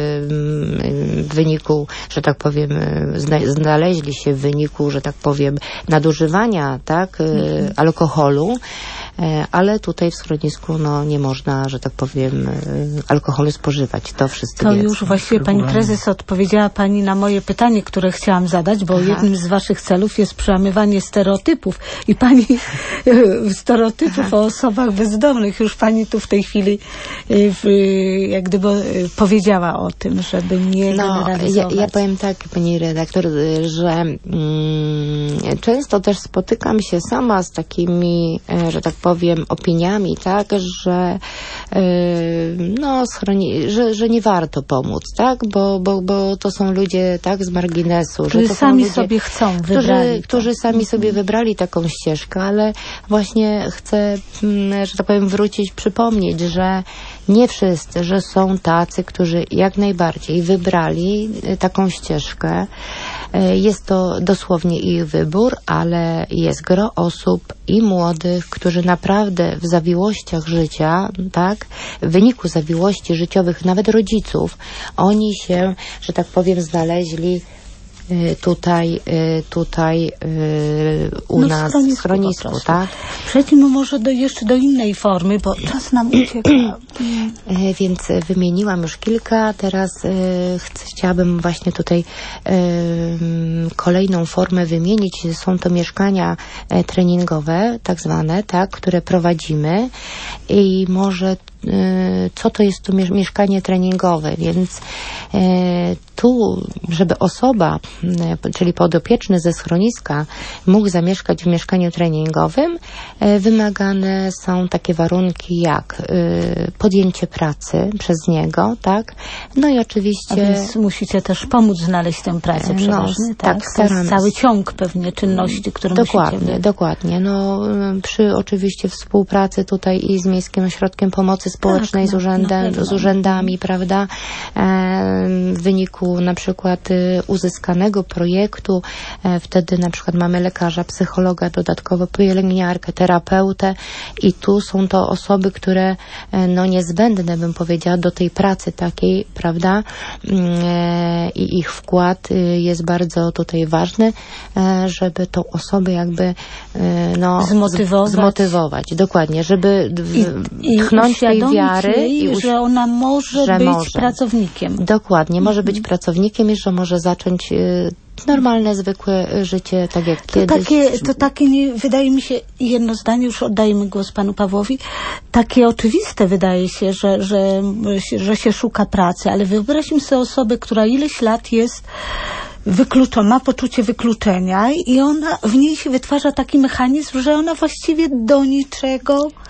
wyniku, że tak powiem, znaleźli się w wyniku, że tak powiem, nadużywania, tak, alkoholu, ale tutaj w schronisku nie można, że tak powiem, alkoholu spożywać. To wszyscy wiedzą. Już właściwie pani prezes odpowiedziała pani na moje pytanie, które chciałam zadać, bo jednym z waszych celów jest przełamywanie stereotypów i pani stereotypów o osobach bezdomnych. Już pani tu w tej chwili jak gdyby powiedziała o tym, żeby nie generalizować. Ja powiem tak, pani redaktor, że często też spotykam się sama z takimi, że tak powiem, opiniami, tak, że że nie warto pomóc, tak, bo to są ludzie, tak, z marginesu, którzy że to sami są ludzie, sobie chcą, którzy sami sobie wybrali taką ścieżkę, ale właśnie chcę, że tak powiem, przypomnieć, że nie wszyscy, że są tacy, którzy jak najbardziej wybrali taką ścieżkę. Jest to dosłownie ich wybór, ale jest gro osób i młodych, którzy naprawdę w zawiłościach życia, tak, w wyniku zawiłości życiowych, nawet rodziców, oni się, że tak powiem, znaleźli tutaj u nas w schronisku, tak? Przejdźmy może jeszcze do innej formy, bo czas nam ucieka. Więc wymieniłam już kilka, teraz chciałabym właśnie tutaj kolejną formę wymienić. Są to mieszkania treningowe, tak zwane, tak, które prowadzimy i może co to jest to mieszkanie treningowe, więc tu, żeby osoba, czyli podopieczny ze schroniska mógł zamieszkać w mieszkaniu treningowym, wymagane są takie warunki jak podjęcie pracy przez niego, tak? No i oczywiście... A więc musicie też pomóc znaleźć tę pracę przeważnie, tak? To jest cały ciąg pewnie czynności, które musicie... Dokładnie. Przy oczywiście współpracy tutaj i z Miejskim Ośrodkiem Pomocy Społecznej, z urzędami, prawda? W wyniku na przykład uzyskanego projektu, wtedy na przykład mamy lekarza, psychologa, dodatkowo pielęgniarkę, terapeutę i tu są to osoby, które niezbędne, bym powiedziała, do tej pracy takiej, prawda? I ich wkład jest bardzo tutaj ważny, żeby tą osobę jakby zmotywować. Dokładnie, żeby tchnąć tej wiary że ona może być pracownikiem. Dokładnie, może być pracownikiem i że może zacząć normalne, zwykłe życie, tak jak kiedyś. To takie, wydaje mi się, jedno zdanie, już oddajemy głos panu Pawłowi, takie oczywiste wydaje się, że się szuka pracy, ale wyobraźmy sobie osobę, która ileś lat jest wykluczona, ma poczucie wykluczenia i w niej się wytwarza taki mechanizm, że ona właściwie do niczego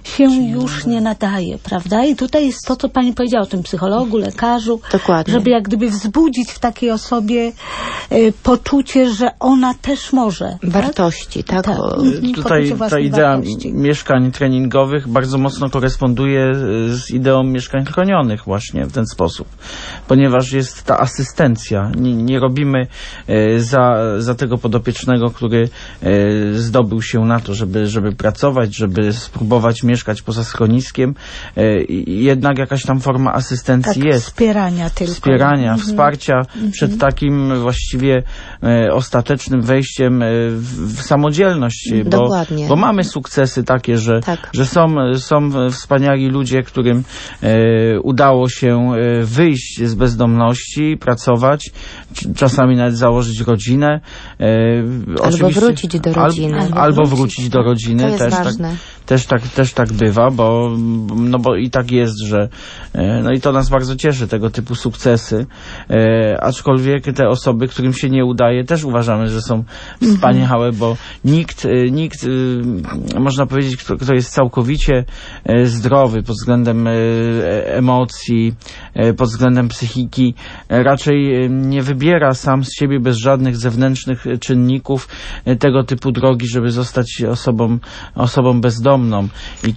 się już nie nadaje, prawda? I tutaj jest to, co pani powiedziała o tym psychologu, lekarzu, Dokładnie. żeby jak gdyby wzbudzić w takiej osobie poczucie, że ona też może. Wartości, tak? Tutaj ta idea mieszkań treningowych bardzo mocno koresponduje z ideą mieszkań chronionych właśnie w ten sposób, ponieważ jest ta asystencja. Nie robimy za tego podopiecznego, który zdobył się na to, żeby pracować, żeby spróbować mieszkać poza schroniskiem. Jednak jakaś tam forma asystencji jest. Wspierania tylko. Wspierania, wsparcia przed takim właściwie ostatecznym wejściem w samodzielność. Bo mamy sukcesy takie, że są wspaniali ludzie, którym udało się wyjść z bezdomności, pracować, czasami nawet założyć rodzinę. Albo wrócić do rodziny. Albo wrócić do rodziny. To jest ważne. Też tak bywa, bo i tak jest, że no i to nas bardzo cieszy, tego typu sukcesy, aczkolwiek te osoby, którym się nie udaje, też uważamy, że są wspaniałe, bo nikt można powiedzieć, kto jest całkowicie zdrowy pod względem emocji, pod względem psychiki, raczej nie wybiera sam z siebie bez żadnych zewnętrznych czynników tego typu drogi, żeby zostać osobą bezdomną. I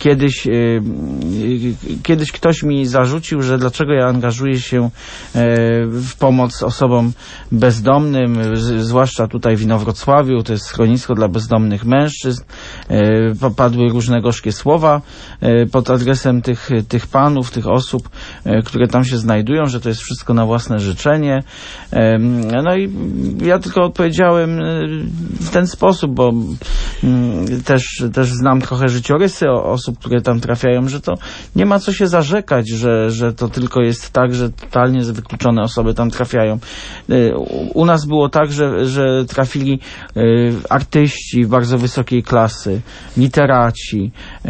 kiedyś ktoś mi zarzucił, że dlaczego ja angażuję się w pomoc osobom bezdomnym, zwłaszcza tutaj w Inowrocławiu, to jest schronisko dla bezdomnych mężczyzn. Padły różne gorzkie słowa pod adresem tych panów, tych osób, które tam się znajdują, że to jest wszystko na własne życzenie. No i ja tylko odpowiedziałem w ten sposób, bo też znam trochę życiorysy osób, które tam trafiają, że to nie ma co się zarzekać, że to tylko jest tak, że totalnie wykluczone osoby tam trafiają. U nas było tak, że trafili artyści bardzo wysokiej klasy, literaci,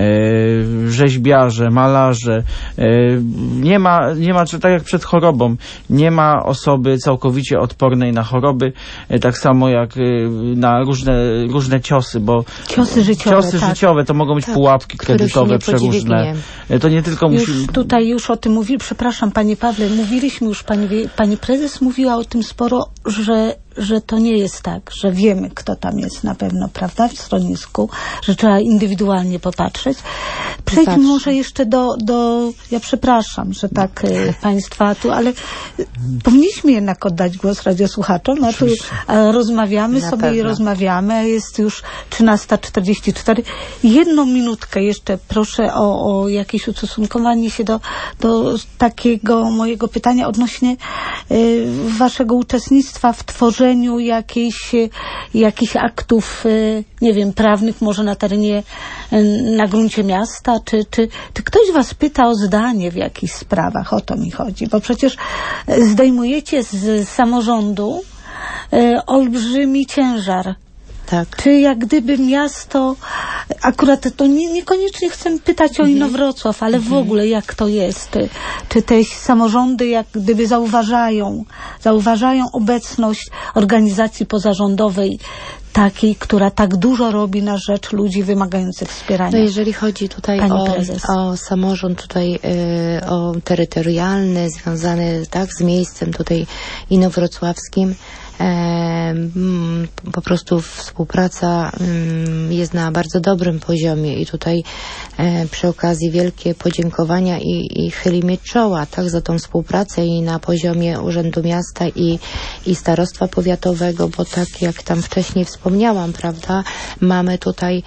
rzeźbiarze, malarze. Nie ma, tak jak przed chorobą, nie ma osoby całkowicie odpornej na choroby, tak samo jak na różne ciosy, bo ciosy życiowe to mogą być pułapki kredytowe przeróżne. To nie tylko Tutaj już o tym mówili, przepraszam panie Pawle, mówiliśmy już, pani prezes mówiła o tym sporo, że to nie jest tak, że wiemy, kto tam jest na pewno, prawda, w schronisku, że trzeba indywidualnie popatrzeć. Przejdźmy może jeszcze ja przepraszam, że tak państwa tu, ale powinniśmy jednak oddać głos radiosłuchaczom, a tu rozmawiamy Na sobie pewno. i rozmawiamy, jest już 13:44. Jedną minutkę jeszcze proszę o jakieś ustosunkowanie się do takiego mojego pytania odnośnie waszego uczestnictwa w tworzeniu jakichś aktów, nie wiem, prawnych, może na gruncie miasta, czy ktoś was pyta o zdanie w jakichś sprawach, o to mi chodzi, bo przecież zdejmujecie z samorządu olbrzymi ciężar. Tak. Czy jak gdyby miasto, akurat to niekoniecznie chcę pytać o Inowrocław, ale w ogóle jak to jest? Czy te samorządy jak gdyby zauważają obecność organizacji pozarządowej takiej, która tak dużo robi na rzecz ludzi wymagających wspierania? No jeżeli chodzi tutaj o samorząd tutaj o terytorialny, związany tak z miejscem tutaj inowrocławskim, po prostu współpraca jest na bardzo dobrym poziomie i tutaj przy okazji wielkie podziękowania i chylimy czoła tak za tą współpracę i na poziomie Urzędu Miasta i Starostwa Powiatowego, bo tak jak tam wcześniej wspomniałam, prawda, mamy tutaj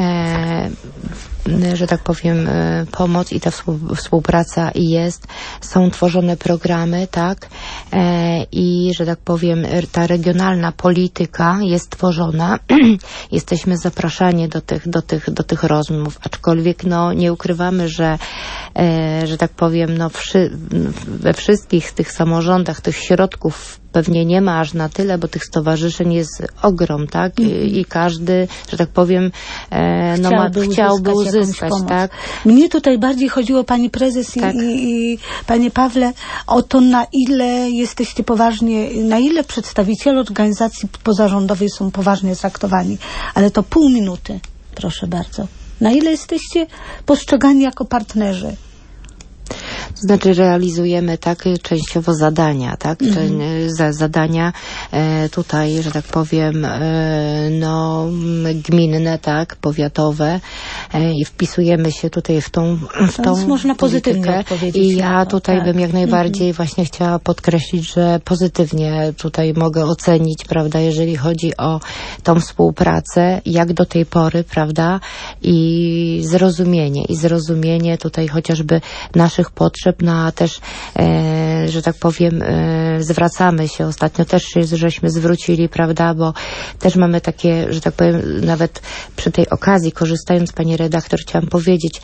że tak powiem, pomoc i ta współpraca jest. Są tworzone programy, tak, i że tak powiem, ta regionalna polityka jest tworzona. Jesteśmy zapraszani do tych rozmów, aczkolwiek no nie ukrywamy, że tak powiem, no we wszystkich tych samorządach tych środków pewnie nie ma aż na tyle, bo tych stowarzyszeń jest ogrom, tak? I każdy, że tak powiem, chciałby uzyskać, tak? Mnie tutaj bardziej chodziło, pani prezes i panie Pawle, o to, na ile jesteście poważnie, na ile przedstawiciele organizacji pozarządowej są poważnie traktowani. Ale to pół minuty, proszę bardzo. Na ile jesteście postrzegani jako partnerzy? To znaczy realizujemy tak częściowo zadania, tak? Zadania tutaj, że tak powiem, no gminne, tak? Powiatowe i wpisujemy się tutaj w tą można pozytywnie odpowiedzieć. I ja tutaj bym jak najbardziej właśnie chciała podkreślić, że pozytywnie tutaj mogę ocenić, prawda, jeżeli chodzi o tą współpracę, jak do tej pory, prawda, i zrozumienie tutaj chociażby naszych potrzeb, no a też, że tak powiem, zwracamy się. Ostatnio też żeśmy zwrócili, prawda, bo też mamy takie, że tak powiem, nawet przy tej okazji, korzystając, pani redaktor, chciałam powiedzieć,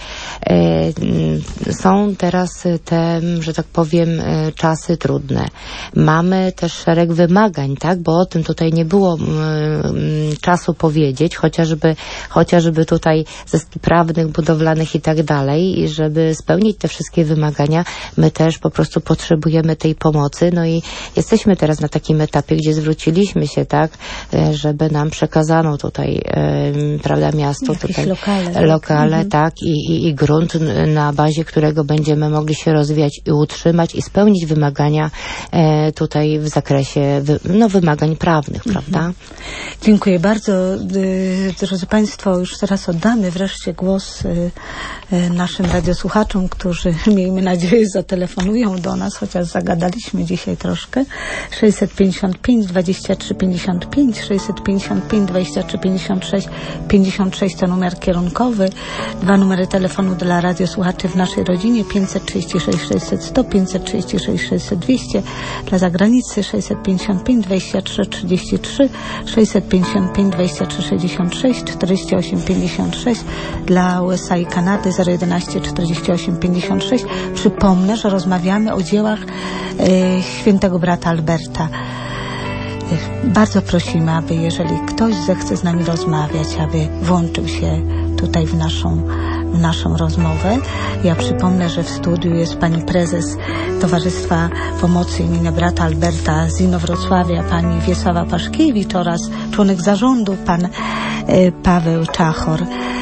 są teraz te, że tak powiem, czasy trudne. Mamy też szereg wymagań, tak, bo o tym tutaj nie było czasu powiedzieć, chociażby tutaj ze prawnych, budowlanych i tak dalej, i żeby spełnić te wszystkie wymagania, my też po prostu potrzebujemy tej pomocy, no i jesteśmy teraz na takim etapie, gdzie zwróciliśmy się, tak, żeby nam przekazano tutaj, prawda, miasto, jakieś tutaj lokale, tak, i grunt, na bazie którego będziemy mogli się rozwijać i utrzymać i spełnić wymagania tutaj w zakresie wymagań prawnych, prawda? Dziękuję bardzo. Drodzy Państwo, już teraz oddamy wreszcie głos naszym radiosłuchaczom, którzy, miejmy nadzieję, zatelefonują do nas, chociaż zagadaliśmy dzisiaj troszkę. 655 23 55, 655 23 56 56 to numer kierunkowy. 2 numery telefonu dla radiosłuchaczy w naszej rodzinie: 536 600 100, 536 600 200. Dla zagranicy 655 23 33, 655 23 66, 48 56. Dla USA i Kanady 011 48 56. Przypomnę, że rozmawiamy o dziełach świętego brata Alberta. Bardzo prosimy, aby jeżeli ktoś zechce z nami rozmawiać, aby włączył się tutaj w naszą rozmowę. Ja przypomnę, że w studiu jest pani prezes Towarzystwa Pomocy imienia brata Alberta z Inowrocławia, pani Wiesława Paszkiewicz, oraz członek zarządu, pan Paweł Czachor.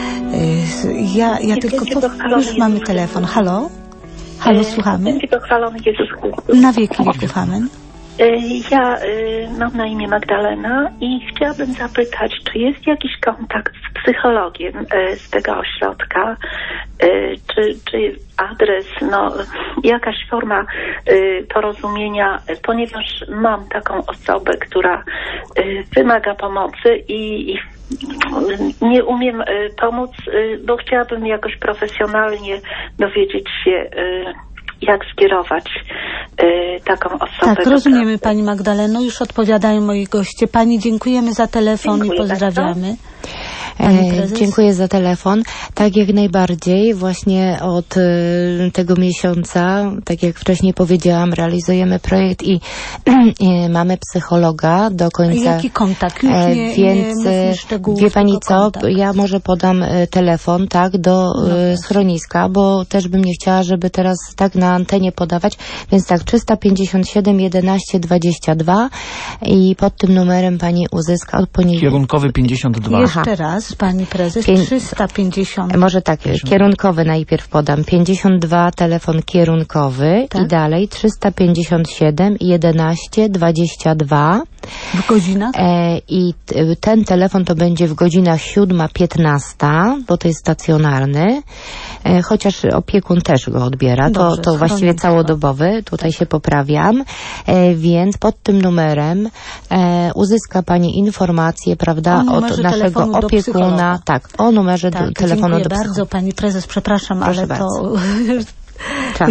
Ja tylko już mamy telefon. Halo? Halo, słuchamy. Będzie pochwalony Jezus Chrystus. Na wieki wieków, amen. Ja mam na imię Magdalena i chciałabym zapytać, czy jest jakiś kontakt z psychologiem z tego ośrodka, czy adres, jakaś forma porozumienia, ponieważ mam taką osobę, która wymaga pomocy i nie umiem pomóc, bo chciałabym jakoś profesjonalnie dowiedzieć się, jak skierować taką osobę. Tak, rozumiemy pani Magdaleno, już odpowiadają moi goście. Pani, dziękujemy za telefon i pozdrawiamy. Dziękuję za telefon. Tak, jak najbardziej. Właśnie od tego miesiąca, tak jak wcześniej powiedziałam, realizujemy projekt i mamy psychologa do końca. Jaki kontakt? Już więc wie pani co, kontakt. Ja może podam telefon, tak, do schroniska, bo też bym nie chciała, żeby teraz tak na antenie podawać, więc tak, 357 11 22 i pod tym numerem pani uzyska odpowiedzi. Kierunkowy 52. Jeszcze raz, pani prezes, 350. Może tak, kierunkowy najpierw podam. 52, telefon kierunkowy, tak? I dalej 357 11 22. W godzinach? I ten telefon to będzie w godzinach 7:15, bo to jest stacjonarny, chociaż opiekun też go odbiera. Dobrze, to właściwie całodobowy, tutaj się poprawiam. Więc pod tym numerem uzyska pani informację, prawda, od naszego opiekuna. Tak, o numerze telefonu do psychologa. Bardzo, pani prezes, przepraszam, proszę ale bardzo. To... Czas.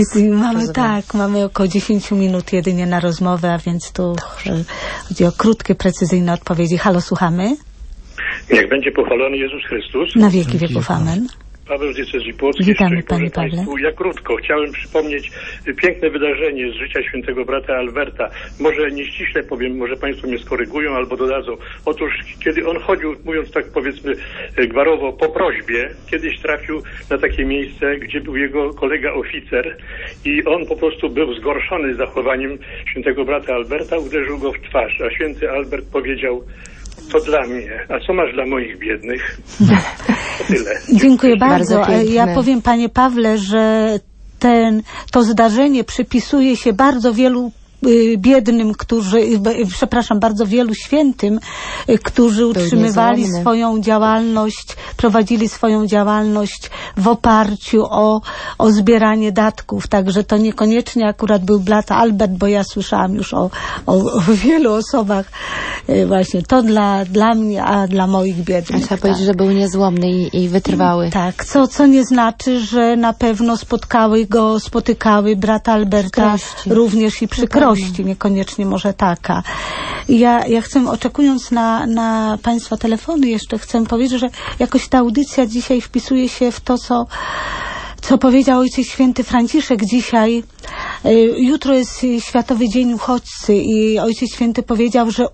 Mamy około 10 minut jedynie na rozmowę, a więc tu chodzi o krótkie, precyzyjne odpowiedzi. Halo, słuchamy? Niech będzie pochwalony Jezus Chrystus. Na wieki wieków, amen. Paweł z diecezji płockiej. Witamy, panie Pawle. Ja krótko chciałem przypomnieć piękne wydarzenie z życia świętego brata Alberta. Może nieściśle powiem, może państwo mnie skorygują albo dodadzą. Otóż, kiedy on chodził, mówiąc tak powiedzmy gwarowo, po prośbie, kiedyś trafił na takie miejsce, gdzie był jego kolega oficer i on po prostu był zgorszony zachowaniem świętego brata Alberta, uderzył go w twarz, a święty Albert powiedział: To dla mnie. A co masz dla moich biednych? To tyle. Dziękuję bardzo. Bardzo Ja powiem, panie Pawle, że to zdarzenie przypisuje się bardzo wielu biednym, bardzo wielu świętym, którzy utrzymywali swoją działalność, prowadzili swoją działalność w oparciu o zbieranie datków. Także to niekoniecznie akurat był brat Albert, bo ja słyszałam już o wielu osobach. Właśnie to dla mnie, a dla moich biednych. Trzeba powiedzieć, że był niezłomny i wytrwały. Tak, co nie znaczy, że na pewno spotykały brata Alberta również i przykrości. Niekoniecznie może taka. Ja chcę, oczekując na państwa telefony, jeszcze chcę powiedzieć, że jakoś ta audycja dzisiaj wpisuje się w to, co powiedział Ojciec Święty Franciszek dzisiaj. Jutro jest Światowy Dzień Uchodźcy i Ojciec Święty powiedział, że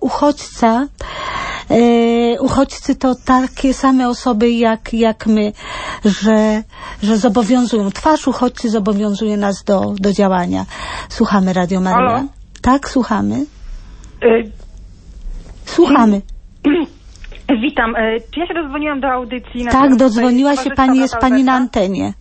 uchodźcy to takie same osoby jak my, że zobowiązują. Twarz uchodźcy zobowiązuje nas do działania. Słuchamy Radio Maryja. Halo? Tak, słuchamy. Słuchamy. Witam. Czy ja się dodzwoniłam do audycji? Tak, dodzwoniła się pani, jest pani na antenie.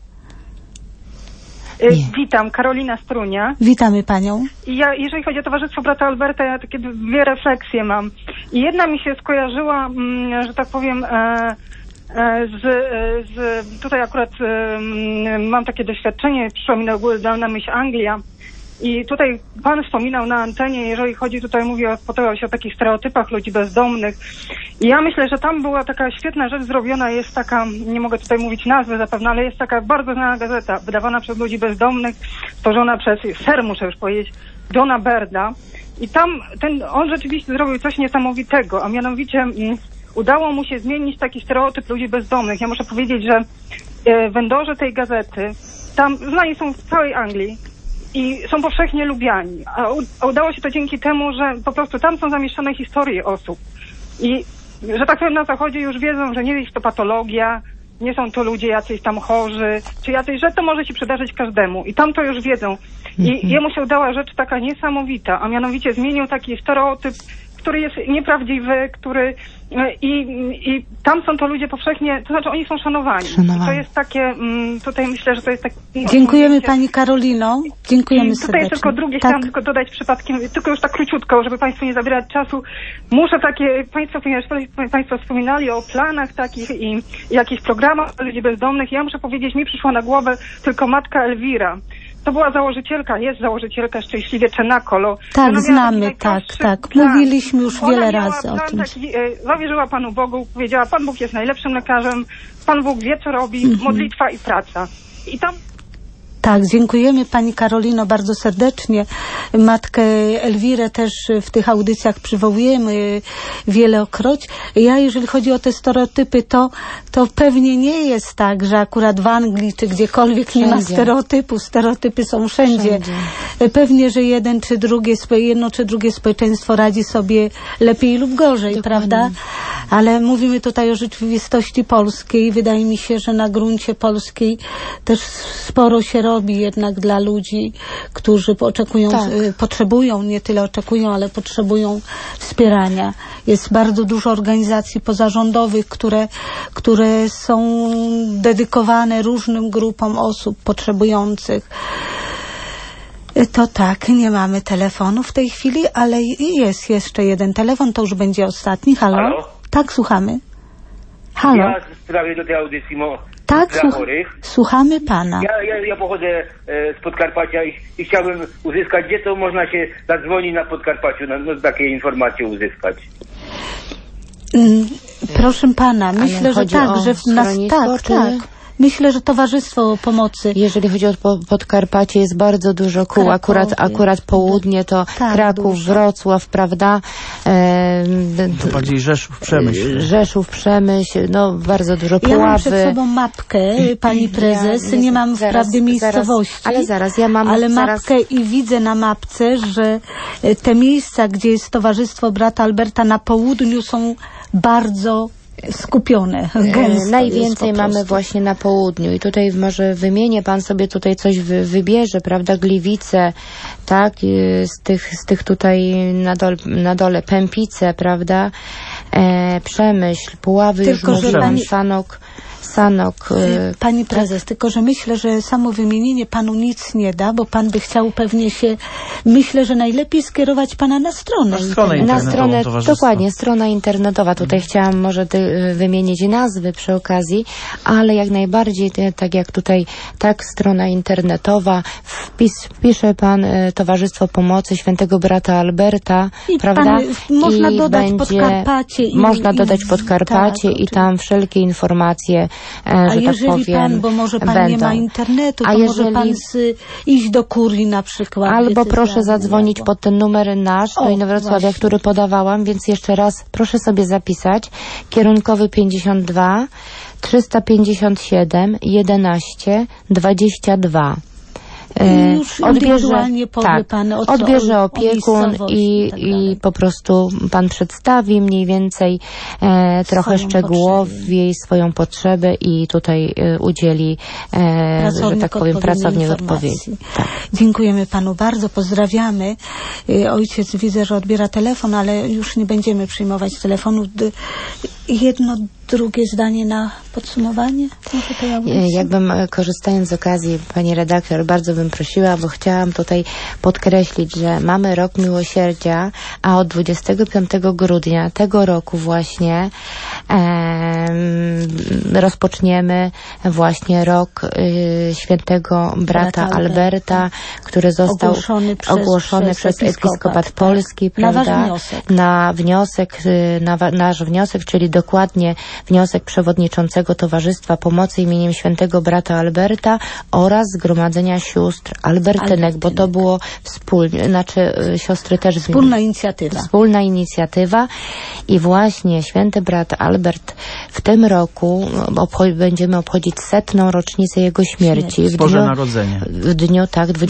Witam, Karolina Strunia. Witamy panią. I jeżeli chodzi o Towarzystwo Brata Alberta, ja takie dwie refleksje mam. I jedna mi się skojarzyła, że tak powiem, tutaj akurat mam takie doświadczenie, przyszło mi na myśl Anglia. I tutaj pan wspominał na antenie, jeżeli chodzi, tutaj spotywał się o takich stereotypach ludzi bezdomnych. I ja myślę, że tam była taka świetna rzecz zrobiona, jest taka, nie mogę tutaj mówić nazwy zapewne, ale jest taka bardzo znana gazeta, wydawana przez ludzi bezdomnych, stworzona przez muszę już powiedzieć, Johna Berda. I tam on rzeczywiście zrobił coś niesamowitego, a mianowicie udało mu się zmienić taki stereotyp ludzi bezdomnych. Ja muszę powiedzieć, że wędorze tej gazety, tam znani są w całej Anglii, i są powszechnie lubiani. A udało się to dzięki temu, że po prostu tam są zamieszczone historie osób. I że tak powiem, na zachodzie już wiedzą, że nie jest to patologia, nie są to ludzie jacyś tam chorzy, czy jacyś, że to może się przydarzyć każdemu. I tam to już wiedzą. I jemu się udała rzecz taka niesamowita, a mianowicie zmienił taki stereotyp, który jest nieprawdziwy, i tam są to ludzie powszechnie, to znaczy oni są szanowani. To jest takie, tutaj myślę, że to jest tak... Dziękujemy pani Karolino. Dziękujemy serdecznie. Tutaj jest tylko drugie, chciałam tylko dodać przypadkiem, tylko już tak króciutko, żeby państwu nie zabierać czasu. Muszę takie, państwo wspominali o planach takich i jakichś programach dla ludzi bezdomnych. Ja muszę powiedzieć, mi przyszła na głowę tylko matka Elwira. To była jest założycielka Szczęśliwie Czenakolo. Tak, znamy, tak. Mówiliśmy już wiele razy o tym. Zawierzyła Panu Bogu, powiedziała, Pan Bóg jest najlepszym lekarzem, Pan Bóg wie, co robi, modlitwa i praca. I tam... Tak, dziękujemy pani Karolino bardzo serdecznie. Matkę Elwirę też w tych audycjach przywołujemy wielokroć. Jeżeli chodzi o te stereotypy, to pewnie nie jest tak, że akurat w Anglii czy gdziekolwiek nie ma stereotypów. Stereotypy są wszędzie. Pewnie, że jedno czy drugie społeczeństwo radzi sobie lepiej lub gorzej, prawda? Ale mówimy tutaj o rzeczywistości polskiej. Wydaje mi się, że na gruncie polskiej też sporo się robi jednak dla ludzi, którzy potrzebują, nie tyle oczekują, ale potrzebują wspierania. Jest bardzo dużo organizacji pozarządowych, które są dedykowane różnym grupom osób potrzebujących. To tak, nie mamy telefonu w tej chwili, ale jest jeszcze jeden telefon, to już będzie ostatni. Halo? Tak, słuchamy. Halo? Ja w sprawie do tej audycji tak, dla chorych. Słuchamy pana. Ja pochodzę z Podkarpacia i chciałbym uzyskać, gdzie to można się zadzwonić na Podkarpaciu, takie informacje uzyskać. Proszę pana, myślę, że tak, że w nas tak. Myślę, że Towarzystwo Pomocy. Jeżeli chodzi o Podkarpacie, jest bardzo dużo kół. Akurat południe to Kraków, dużo. Wrocław, prawda? To bardziej Rzeszów, Przemyśl. Bardzo dużo Puławy. Ja mam przed sobą mapkę, pani prezes. Nie mam wprawdzie miejscowości. Ale zaraz, ja mam... Ale mapkę i widzę na mapce, że te miejsca, gdzie jest Towarzystwo Brata Alberta na południu, są bardzo skupione. Najwięcej mamy właśnie na południu i tutaj może wymienię, pan sobie tutaj coś wybierze, prawda, Gliwice, tak, z tych tutaj na dole Pępice, prawda, Przemyśl, Puławy, Tylko, już mówiłam, Sanok. Pani prezes, tylko że myślę, że samo wymienienie panu nic nie da, bo pan by chciał pewnie się, myślę, że najlepiej skierować pana na stronę. Na stronę, dokładnie, strona internetowa. Tutaj chciałam może wymienić nazwy przy okazji, ale jak najbardziej, tak jak tutaj, tak, strona internetowa, wpisze pan Towarzystwo Pomocy Świętego Brata Alberta, prawda? Można dodać Podkarpacie. Można dodać Podkarpacie i tam wszelkie informacje, a że jeżeli tak powiem, pan, bo może pan będą. nie ma internetu, to może pan iść do kurii na przykład. Albo proszę zadzwonić pod ten numer nasz do Inowrocławia, który podawałam, więc jeszcze raz proszę sobie zapisać. Kierunkowy 52 357 11 22. Odbierze opiekun i po prostu pan przedstawi mniej więcej trochę szczegółowiej swoją potrzebę i tutaj udzieli, że tak powiem, pracownik odpowiedzi. Tak. Dziękujemy panu bardzo, pozdrawiamy. Ojciec widzę, że odbiera telefon, ale już nie będziemy przyjmować telefonu. Jedno drugie zdanie na podsumowanie? Jakbym, korzystając z okazji, pani redaktor, bardzo bym prosiła, bo chciałam tutaj podkreślić, że mamy Rok Miłosierdzia, a od 25 grudnia tego roku właśnie rozpoczniemy właśnie rok Świętego Brata Alberta, który został ogłoszony przez Episkopat Polski, prawda? Nasz wniosek, czyli dokładnie wniosek przewodniczącego Towarzystwa Pomocy imieniem Świętego Brata Alberta oraz Zgromadzenia Sióstr Albertynek, bo to było siostry też wspólna inicjatywa i właśnie Święty Brat Albert w tym roku będziemy obchodzić 100. rocznicę jego śmierci. W dniu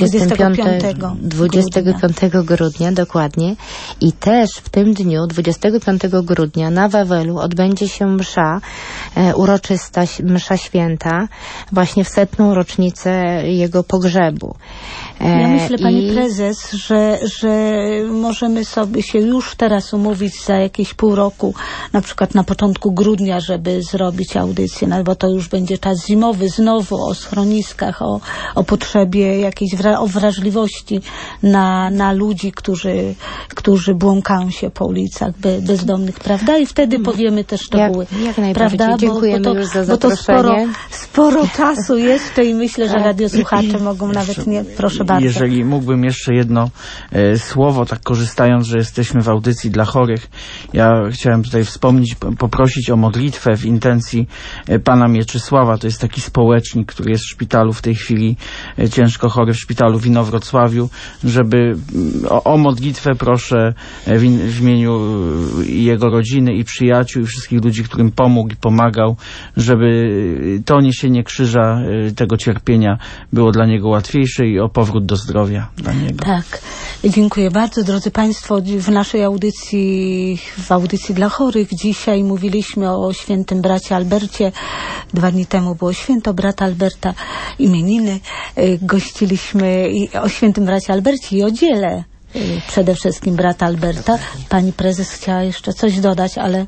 25 grudnia, dokładnie. I też w tym dniu, 25 grudnia, na Wawelu odbędzie się msza, uroczysta msza święta, właśnie w 100. rocznicę jego pogrzebu. Ja myślę, pani prezes, że możemy sobie się już teraz umówić za jakieś pół roku, na przykład na początku grudnia, żeby zrobić audycję, no bo to już będzie czas zimowy, znowu o schroniskach, o potrzebie jakiejś, o wrażliwości na ludzi, którzy błąkają się po ulicach bezdomnych, prawda? I wtedy powiemy te szczegóły. Jak najbardziej. Prawda? Dziękujemy już za zaproszenie. Bo to sporo czasu jeszcze i myślę, że radiosłuchacze mogą nawet nie... Proszę bardzo. Jeżeli mógłbym jeszcze jedno słowo, tak korzystając, że jesteśmy w audycji dla chorych, ja chciałem tutaj wspomnieć, poprosić o modlitwę w intencji pana Mieczysława. To jest taki społecznik, który jest w szpitalu w tej chwili, ciężko chory w szpitalu w Inowrocławiu, żeby o modlitwę proszę w imieniu jego rodziny i przyjaciół i wszystkich ludzi, którym pomógł i pomagał, żeby to niesienie krzyża, tego cierpienia było dla niego łatwiejsze i o powrót do zdrowia dla niego. Tak. Dziękuję bardzo. Drodzy Państwo, w naszej audycji, w audycji dla chorych dzisiaj mówiliśmy o Świętym Bracie Albercie. 2 dni temu było Święto Brata Alberta, imieniny. Gościliśmy o Świętym Bracie Albercie i o dziele przede wszystkim Brata Alberta. Pani prezes chciała jeszcze coś dodać, ale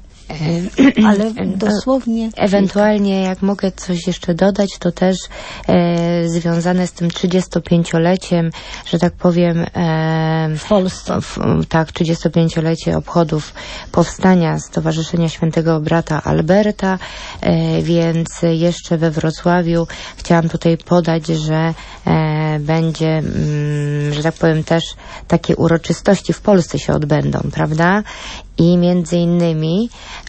dosłownie... Ewentualnie, jak mogę coś jeszcze dodać, to też związane z tym 35-leciem, że tak powiem... w Polsce. Tak, 35-lecie obchodów powstania Stowarzyszenia Świętego Brata Alberta, więc jeszcze we Wrocławiu chciałam tutaj podać, że będzie, że tak powiem, też takie uroczystości w Polsce się odbędą, prawda? I między innymi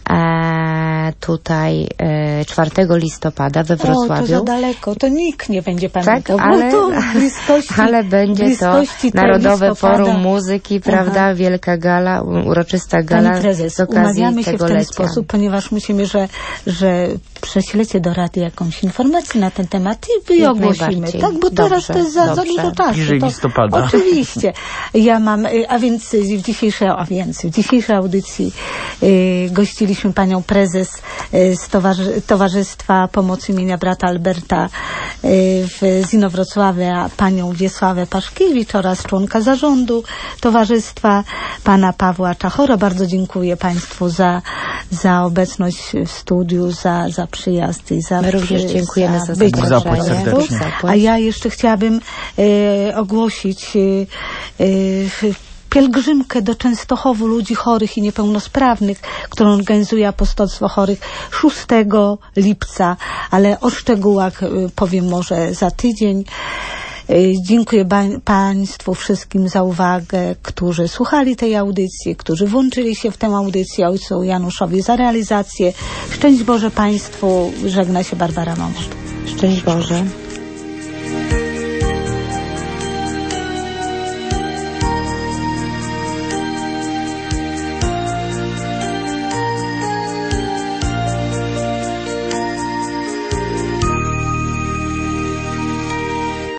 tutaj 4 listopada we Wrocławiu. To za daleko, to nikt nie będzie pamiętał. Tak, ale będzie to Narodowe Forum Muzyki, prawda? Wielka gala, uroczysta gala. Pani prezes, z okazji umawiamy się tego w ten lecia. sposób, ponieważ myślimy, że prześlecie do radia jakąś informację na ten temat i ogłosimy. Tak, bo teraz to jest za dużo czasu. Bliżej listopada. Oczywiście. Ja mam, w dzisiejszej audycji gościliśmy panią prezes z Towarzystwa Pomocy imienia brata Alberta z Inowrocławia, panią Wiesławę Paszkiewicz oraz członka zarządu towarzystwa, pana Pawła Czachora. Bardzo dziękuję państwu za obecność w studiu, za przyjazd i za... My również dziękujemy za zapłać serdecznie. A ja jeszcze chciałabym ogłosić pielgrzymkę do Częstochowy ludzi chorych i niepełnosprawnych, którą organizuje Apostolstwo Chorych 6 lipca, ale o szczegółach powiem może za tydzień. Dziękuję państwu wszystkim za uwagę, którzy słuchali tej audycji, którzy włączyli się w tę audycję, ojcu Januszowi za realizację. Szczęść Boże państwu, żegna się Barbara Mąż. Szczęść Boże.